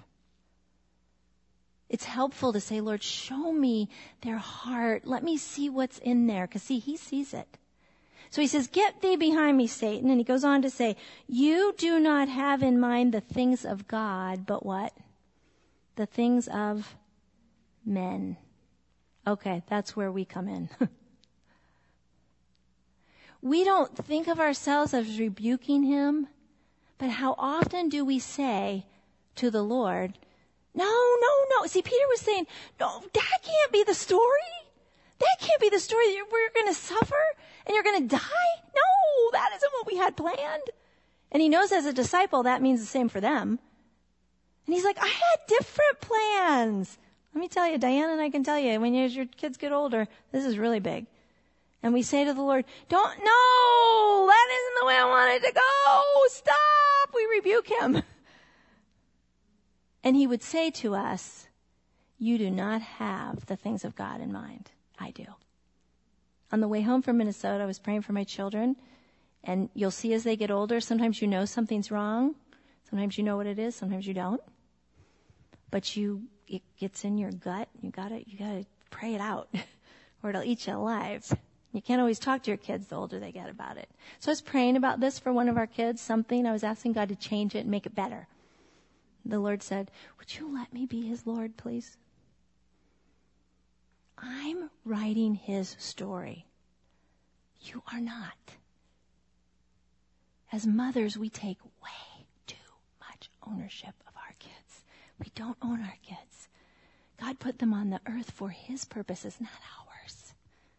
It's helpful to say, Lord, show me their heart. Let me see what's in there. Because, see, he sees it. So he says, get thee behind me, Satan. And he goes on to say, you do not have in mind the things of God, but what? The things of men. Okay, that's where we come in. We don't think of ourselves as rebuking him, but how often do we say to the Lord, no. See, Peter was saying, no, that can't be the story. That can't be the story that we're going to suffer and you're going to die. No, that isn't what we had planned. And he knows as a disciple that means the same for them. And he's like, I had different plans. Let me tell you, Diana and I can tell you, when your kids get older, this is really big. And we say to the Lord, no, that isn't the way I wanted to go. Stop. We rebuke him. And he would say to us, you do not have the things of God in mind. I do. On the way home from Minnesota, I was praying for my children. And you'll see as they get older, sometimes you know something's wrong. Sometimes you know what it is. Sometimes you don't. But it gets in your gut. You gotta pray it out or it'll eat you alive. You can't always talk to your kids the older they get about it. So I was praying about this for one of our kids, I was asking God to change it and make it better. The Lord said, would you let me be his Lord, please? I'm writing his story. You are not. As mothers, we take way too much ownership of our kids. We don't own our kids. God put them on the earth for his purposes, not ours.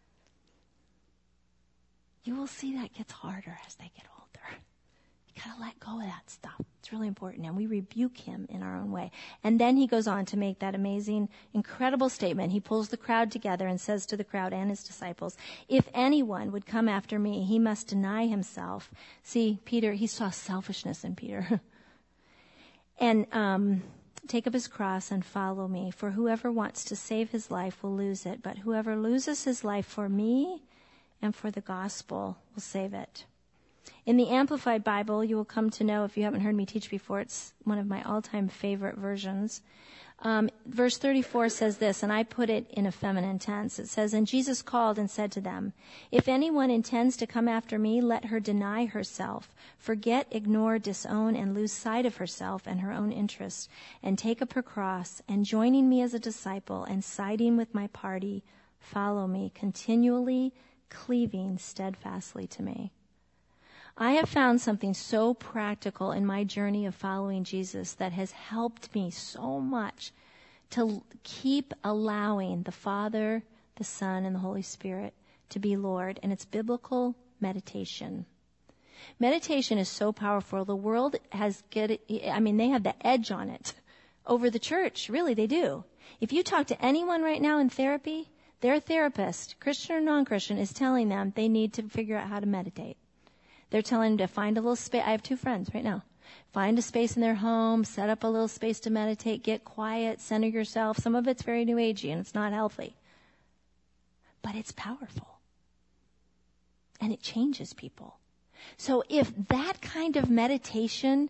You will see that gets harder as they get older. You gotta let go of that stuff. It's really important. And we rebuke him in our own way. And then he goes on to make that amazing, incredible statement. He pulls the crowd together and says to the crowd and his disciples, if anyone would come after me, he must deny himself. See, Peter, he saw selfishness in Peter. And take up his cross and follow me. For whoever wants to save his life will lose it. But whoever loses his life for me and for the gospel will save it. In the Amplified Bible, you will come to know, if you haven't heard me teach before, it's one of my all-time favorite versions. Verse 34 says this, and I put it in a feminine tense. It says, and Jesus called and said to them, if anyone intends to come after me, let her deny herself, forget, ignore, disown, and lose sight of herself and her own interests, and take up her cross, and joining me as a disciple and siding with my party, follow me, continually cleaving steadfastly to me. I have found something so practical in my journey of following Jesus that has helped me so much to keep allowing the Father, the Son, and the Holy Spirit to be Lord, and it's biblical meditation. Meditation is so powerful. The world they have the edge on it over the church. Really, they do. If you talk to anyone right now in therapy, their therapist, Christian or non-Christian, is telling them they need to figure out how to meditate. They're telling them to find a little space. I have 2 friends right now. Find a space in their home, set up a little space to meditate, get quiet, center yourself. Some of it's very New Agey and it's not healthy. But it's powerful. And it changes people. So if that kind of meditation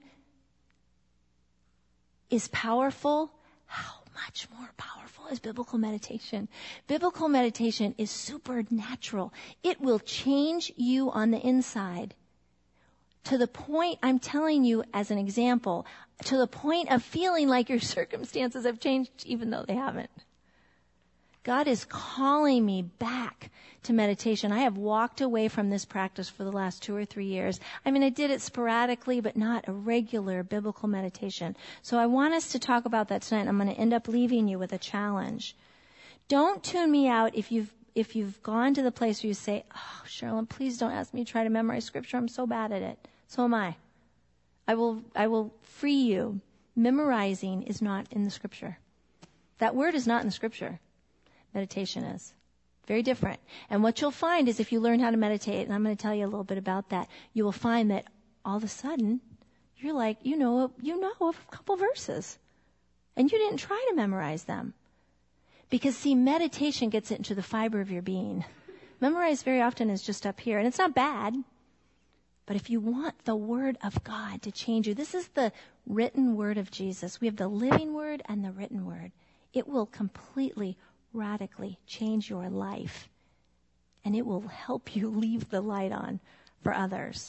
is powerful, how much more powerful is biblical meditation? Biblical meditation is supernatural. It will change you on the inside. To the point, I'm telling you as an example, to the point of feeling like your circumstances have changed even though they haven't. God is calling me back to meditation. I have walked away from this practice for the last 2 or 3 years. I did it sporadically, but not a regular biblical meditation. So I want us to talk about that tonight. I'm going to end up leaving you with a challenge. Don't tune me out if you've gone to the place where you say, oh, Sherilyn, please don't ask me to try to memorize scripture. I'm so bad at it. So am I. I will free you. Memorizing is not in the scripture. That word is not in the scripture. Meditation is. Very different. And what you'll find is if you learn how to meditate, and I'm going to tell you a little bit about that, you will find that all of a sudden, you're like, you know a couple verses. And you didn't try to memorize them. Because see, meditation gets it into the fiber of your being. Memorize very often is just up here. And it's not bad. But if you want the Word of God to change you, this is the written Word of Jesus. We have the living Word and the written Word. It will completely, radically change your life and it will help you leave the light on for others.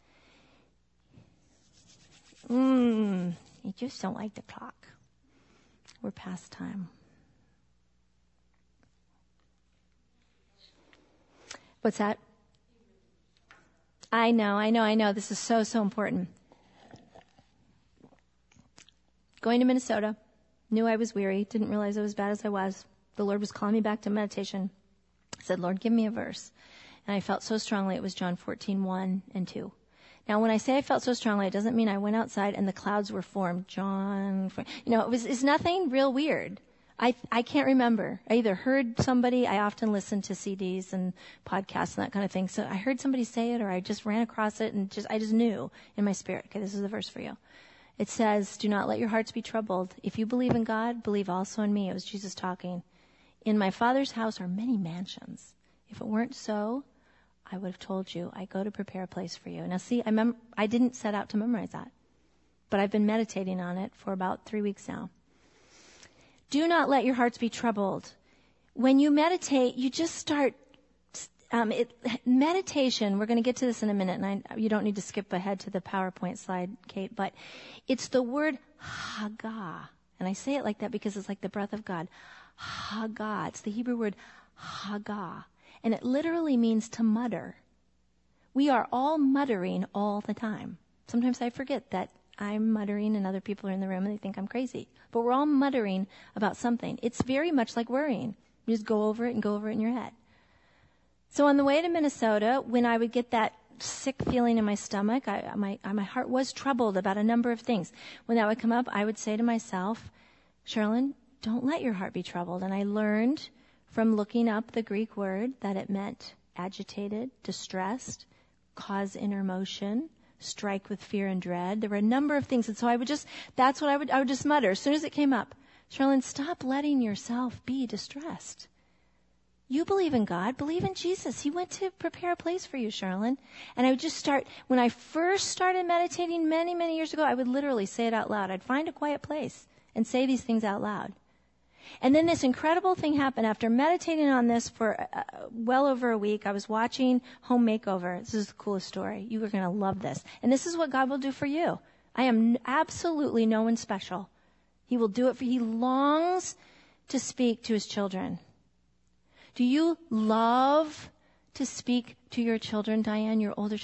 You just don't like to talk. We're past time. What's that? I know. This is so, so important. Going to Minnesota, knew I was weary, didn't realize I was as bad as I was. The Lord was calling me back to meditation. I said, Lord, give me a verse. And I felt so strongly it was John 14:1 and 2. Now, when I say I felt so strongly, it doesn't mean I went outside and the clouds were formed. It's nothing real weird. I can't remember. I either heard somebody, I often listen to CDs and podcasts and that kind of thing. So I heard somebody say it or I just ran across it and I just knew in my spirit, okay, this is the verse for you. It says, do not let your hearts be troubled. If you believe in God, believe also in me. It was Jesus talking. In my Father's house are many mansions. If it weren't so, I would have told you, I go to prepare a place for you. Now see, I didn't set out to memorize that, but I've been meditating on it for about 3 weeks now. Do not let your hearts be troubled. When you meditate, you just start, meditation, we're going to get to this in a minute, and you don't need to skip ahead to the PowerPoint slide, Kate, but it's the word Hagah. And I say it like that because it's like the breath of God. Hagah. It's the Hebrew word Hagah. And it literally means to mutter. We are all muttering all the time. Sometimes I forget that I'm muttering and other people are in the room and they think I'm crazy. But we're all muttering about something. It's very much like worrying. You just go over it and go over it in your head. So on the way to Minnesota, when I would get that sick feeling in my stomach, my heart was troubled about a number of things. When that would come up, I would say to myself, Sherilyn, don't let your heart be troubled. And I learned from looking up the Greek word that it meant agitated, distressed, cause inner motion, strike with fear and dread. There were a number of things. And so I would just mutter as soon as it came up. Sherilyn, stop letting yourself be distressed. You believe in God, believe in Jesus. He went to prepare a place for you, Sherilyn. And I would just start, when I first started meditating many, many years ago, I would literally say it out loud. I'd find a quiet place and say these things out loud. And then this incredible thing happened after meditating on this for well over a week. I was watching Home Makeover. This is the coolest story. You are going to love this. And this is what God will do for you. I am absolutely no one special. He will do it for you. He longs to speak to his children. Do you love to speak to your children, Diane, your older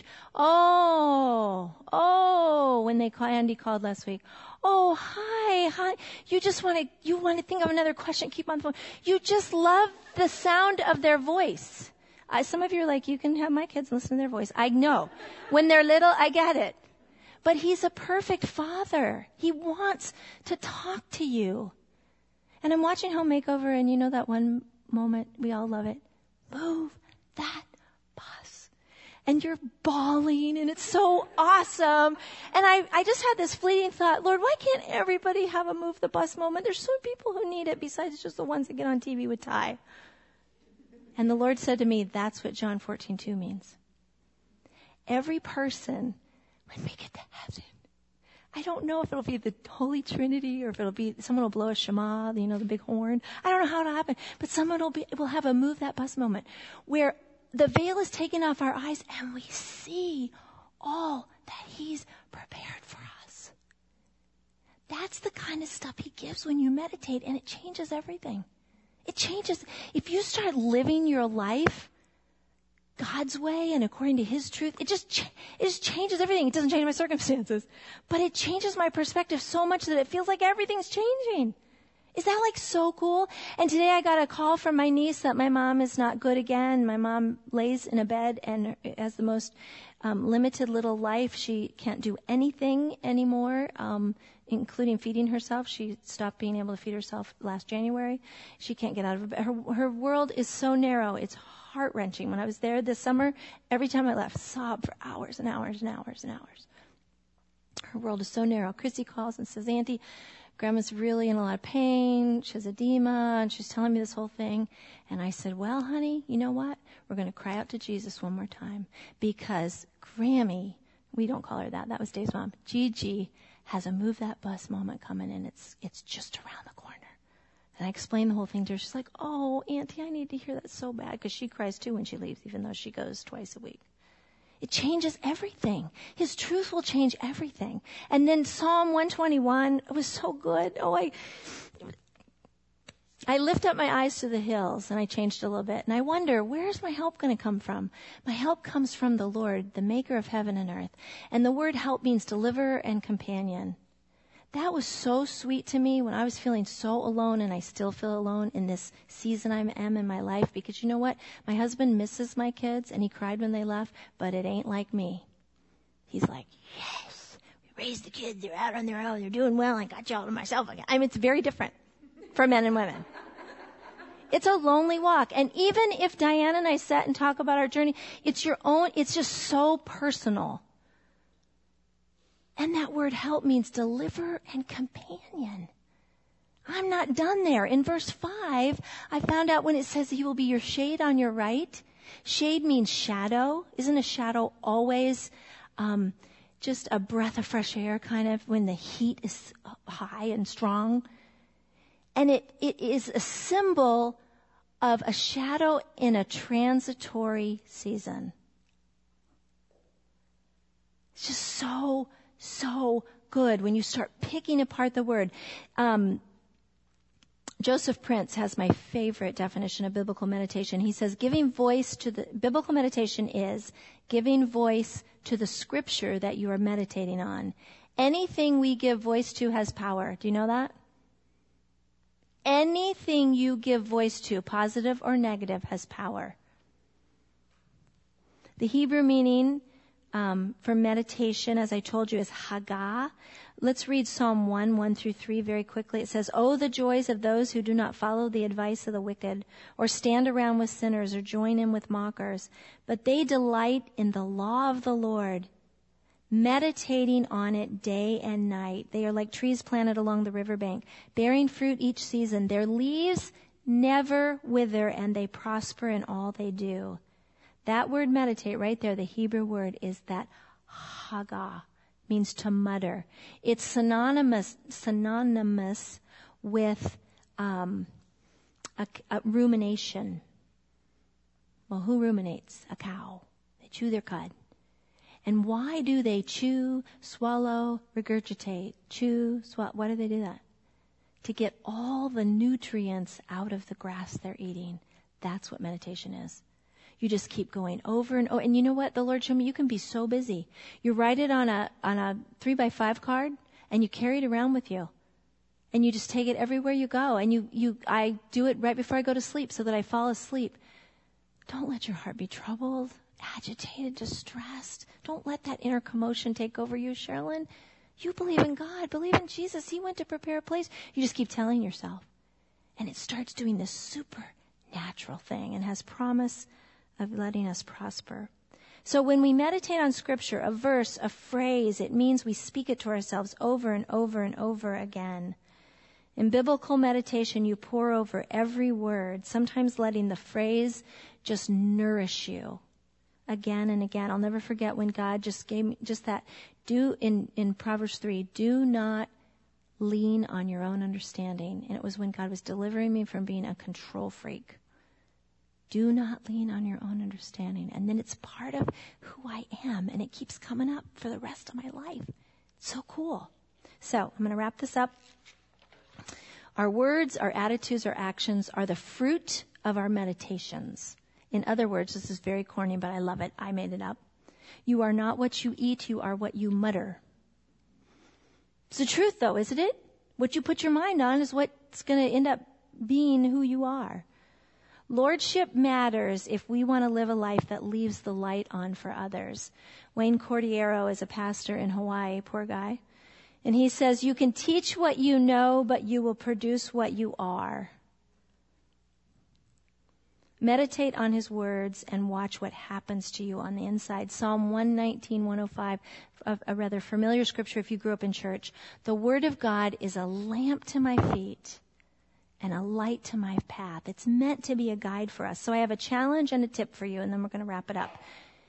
when Andy called last week. Oh, hi. You want to think of another question, keep on the phone. You just love the sound of their voice. Some of you are like, you can have my kids listen to their voice. I know. When they're little, I get it. But he's a perfect father. He wants to talk to you. And I'm watching Home Makeover, and you know that one moment, we all love it. Move that bus. And you're bawling, and it's so awesome. And I just had this fleeting thought, Lord, why can't everybody have a move the bus moment? There's so many people who need it besides just the ones that get on TV with Ty. And the Lord said to me, that's what John 14:2 means. Every person, when we get to heaven, I don't know if it'll be the Holy Trinity or if it'll be someone will blow a Shema, the big horn. I don't know how it'll happen, but someone will have a move that bus moment where the veil is taken off our eyes and we see all that he's prepared for us. That's the kind of stuff he gives when you meditate, and it changes everything. It changes. If you start living your life God's way and according to his truth, it just changes everything. It doesn't change my circumstances, but it changes my perspective so much that it feels like everything's changing. Is that like so cool? And today I got a call from my niece that my mom is not good again. My mom lays in a bed and has the most limited little life. She can't do anything anymore, including feeding herself. She stopped being able to feed herself last January. She can't get out of bed. Her world is so narrow. It's heart-wrenching. When I was there this summer, every time I left, sobbed for hours and hours and hours and hours. Her world is so narrow. Chrissy calls and says, Auntie, Grandma's really in a lot of pain. She has edema, and she's telling me this whole thing. And I said, well, honey, you know what? We're going to cry out to Jesus one more time, because Grammy, we don't call her that. That was Dave's mom. Gigi has a move that bus moment coming, and it's just around the corner. And I explained the whole thing to her. She's like, oh, Auntie, I need to hear that so bad, because she cries too when she leaves, even though she goes twice a week. It changes everything. His truth will change everything. And then Psalm 121, it was so good. I lift up my eyes to the hills, and I changed a little bit. And I wonder, where's my help going to come from? My help comes from the Lord, the maker of heaven and earth. And the word help means deliverer and companion. That was so sweet to me when I was feeling so alone, and I still feel alone in this season I am in my life, because you know what? My husband misses my kids, and he cried when they left, but it ain't like me. He's like, yes, we raised the kids, they're out on their own, they're doing well, I got you all to myself again. I mean, it's very different for men and women. It's a lonely walk. And even if Diane and I sit and talk about our journey, it's your own, it's just so personal. And that word help means deliverer and companion. I'm not done there. In verse 5, I found out when it says he will be your shade on your right. Shade means shadow. Isn't a shadow always just a breath of fresh air, kind of, when the heat is high and strong? And it is a symbol of a shadow in a transitory season. It's just so good when you start picking apart the word. Joseph Prince has my favorite definition of biblical meditation. He says, biblical meditation is giving voice to the scripture that you are meditating on. Anything we give voice to has power. Do you know that? Anything you give voice to, positive or negative, has power. The Hebrew meaning for meditation, as I told you, is Haggah. Let's read Psalm 1:1-3 very quickly. It says, oh, the joys of those who do not follow the advice of the wicked, or stand around with sinners, or join in with mockers. But they delight in the law of the Lord, meditating on it day and night. They are like trees planted along the riverbank, bearing fruit each season. Their leaves never wither, and they prosper in all they do. That word meditate right there, the Hebrew word, is that Haggah, means to mutter. It's synonymous with a rumination. Well, who ruminates? A cow. They chew their cud. And why do they chew, swallow, regurgitate? Chew, swallow. Why do they do that? To get all the nutrients out of the grass they're eating. That's what meditation is. You just keep going over and over. And you know what? The Lord showed me you can be so busy. You write it on a 3x5 card, and you carry it around with you. And you just take it everywhere you go. And I do it right before I go to sleep so that I fall asleep. Don't let your heart be troubled, agitated, distressed. Don't let that inner commotion take over you, Sherilyn. You believe in God. Believe in Jesus. He went to prepare a place. You just keep telling yourself. And it starts doing this supernatural thing and has promise of letting us prosper. So when we meditate on Scripture, a verse, a phrase, it means we speak it to ourselves over and over and over again. In biblical meditation, you pour over every word, sometimes letting the phrase just nourish you again and again. I'll never forget when God just gave me just that. In Proverbs 3, do not lean on your own understanding. And it was when God was delivering me from being a control freak. Do not lean on your own understanding. And then it's part of who I am, and it keeps coming up for the rest of my life. It's so cool. So I'm going to wrap this up. Our words, our attitudes, our actions are the fruit of our meditations. In other words, this is very corny, but I love it. I made it up. You are not what you eat, you are what you mutter. It's the truth, though, isn't it? What you put your mind on is what's going to end up being who you are. Lordship matters if we want to live a life that leaves the light on for others. Wayne Cordiero is a pastor in Hawaii, poor guy. And he says, you can teach what you know, but you will produce what you are. Meditate on his words and watch what happens to you on the inside. Psalm 119, 105, a rather familiar scripture if you grew up in church. The word of God is a lamp to my feet and a light to my path. It's meant to be a guide for us. So I have a challenge and a tip for you, and then we're going to wrap it up.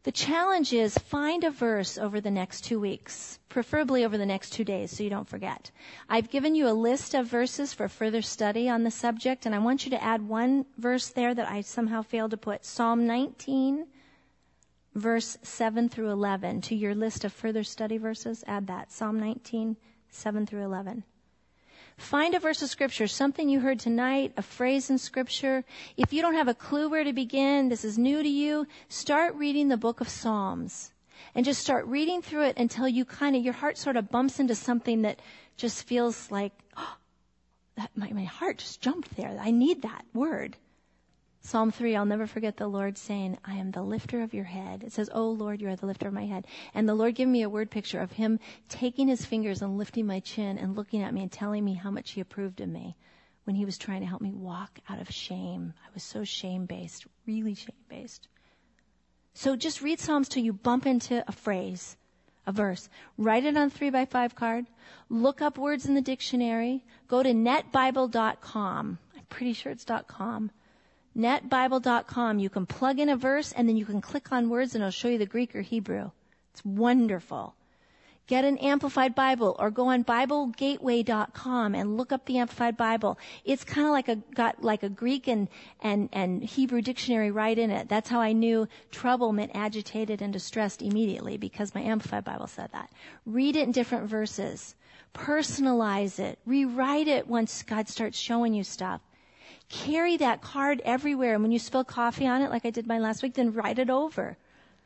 The challenge is find a verse over the next 2 weeks, preferably over the next 2 days so you don't forget. I've given you a list of verses for further study on the subject, and I want you to add one verse there that I somehow failed to put. Psalm 19, verse 7 through 11. To your list of further study verses, add that. Psalm 19, 7 through 11. Find a verse of Scripture, something you heard tonight, a phrase in Scripture. If you don't have a clue where to begin, this is new to you, start reading the book of Psalms. And just start reading through it until you your heart sort of bumps into something that just feels like, oh, my heart just jumped there. I need that word. Psalm 3, I'll never forget the Lord saying, I am the lifter of your head. It says, oh Lord, you are the lifter of my head. And the Lord gave me a word picture of him taking his fingers and lifting my chin and looking at me and telling me how much he approved of me when he was trying to help me walk out of shame. I was so shame-based, really shame-based. So just read Psalms till you bump into a phrase, a verse. Write it on a 3x5 card. Look up words in the dictionary. Go to netbible.com. I'm pretty sure it's .com. netbible.com. You can plug in a verse and then you can click on words and it'll show you the Greek or Hebrew. It's wonderful. Get an Amplified Bible or go on BibleGateway.com and look up the Amplified Bible. It's kind of got like a Greek and Hebrew dictionary right in it. That's how I knew trouble meant agitated and distressed immediately because my Amplified Bible said that. Read it in different verses. Personalize it. Rewrite it once God starts showing you stuff. Carry that card everywhere. And when you spill coffee on it, like I did mine last week, then write it over.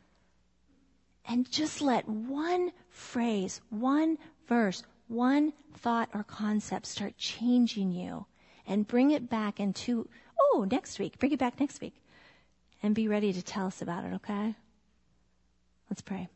And just let one phrase, one verse, one thought or concept start changing you. And bring it back into, next week. Bring it back next week. And be ready to tell us about it, okay? Let's pray.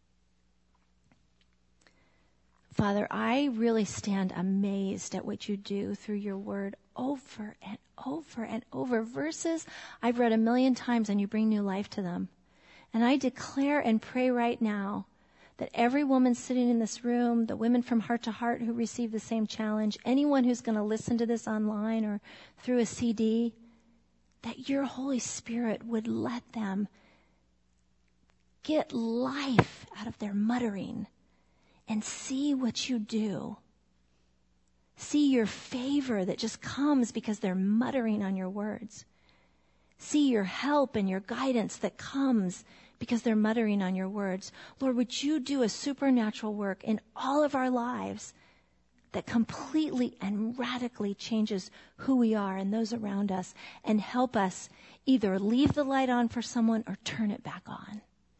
Father, I really stand amazed at what you do through your word over and over and over. Verses I've read 1,000,000 times and you bring new life to them. And I declare and pray right now that every woman sitting in this room, the women from Heart to Heart who receive the same challenge, anyone who's going to listen to this online or through a CD, that your Holy Spirit would let them get life out of their muttering and see what you do. See your favor that just comes because they're muttering on your words. See your help and your guidance that comes because they're muttering on your words. Lord, would you do a supernatural work in all of our lives that completely and radically changes who we are and those around us and help us either leave the light on for someone or turn it back on.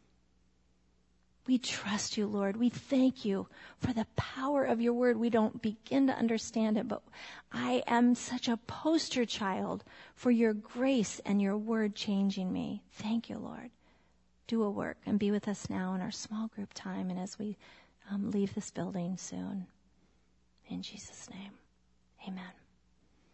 We trust you, Lord. We thank you for the power of your word. We don't begin to understand it, but I am such a poster child for your grace and your word changing me. Thank you, Lord. Do a work and be with us now in our small group time and as we leave this building soon. In Jesus' name, amen.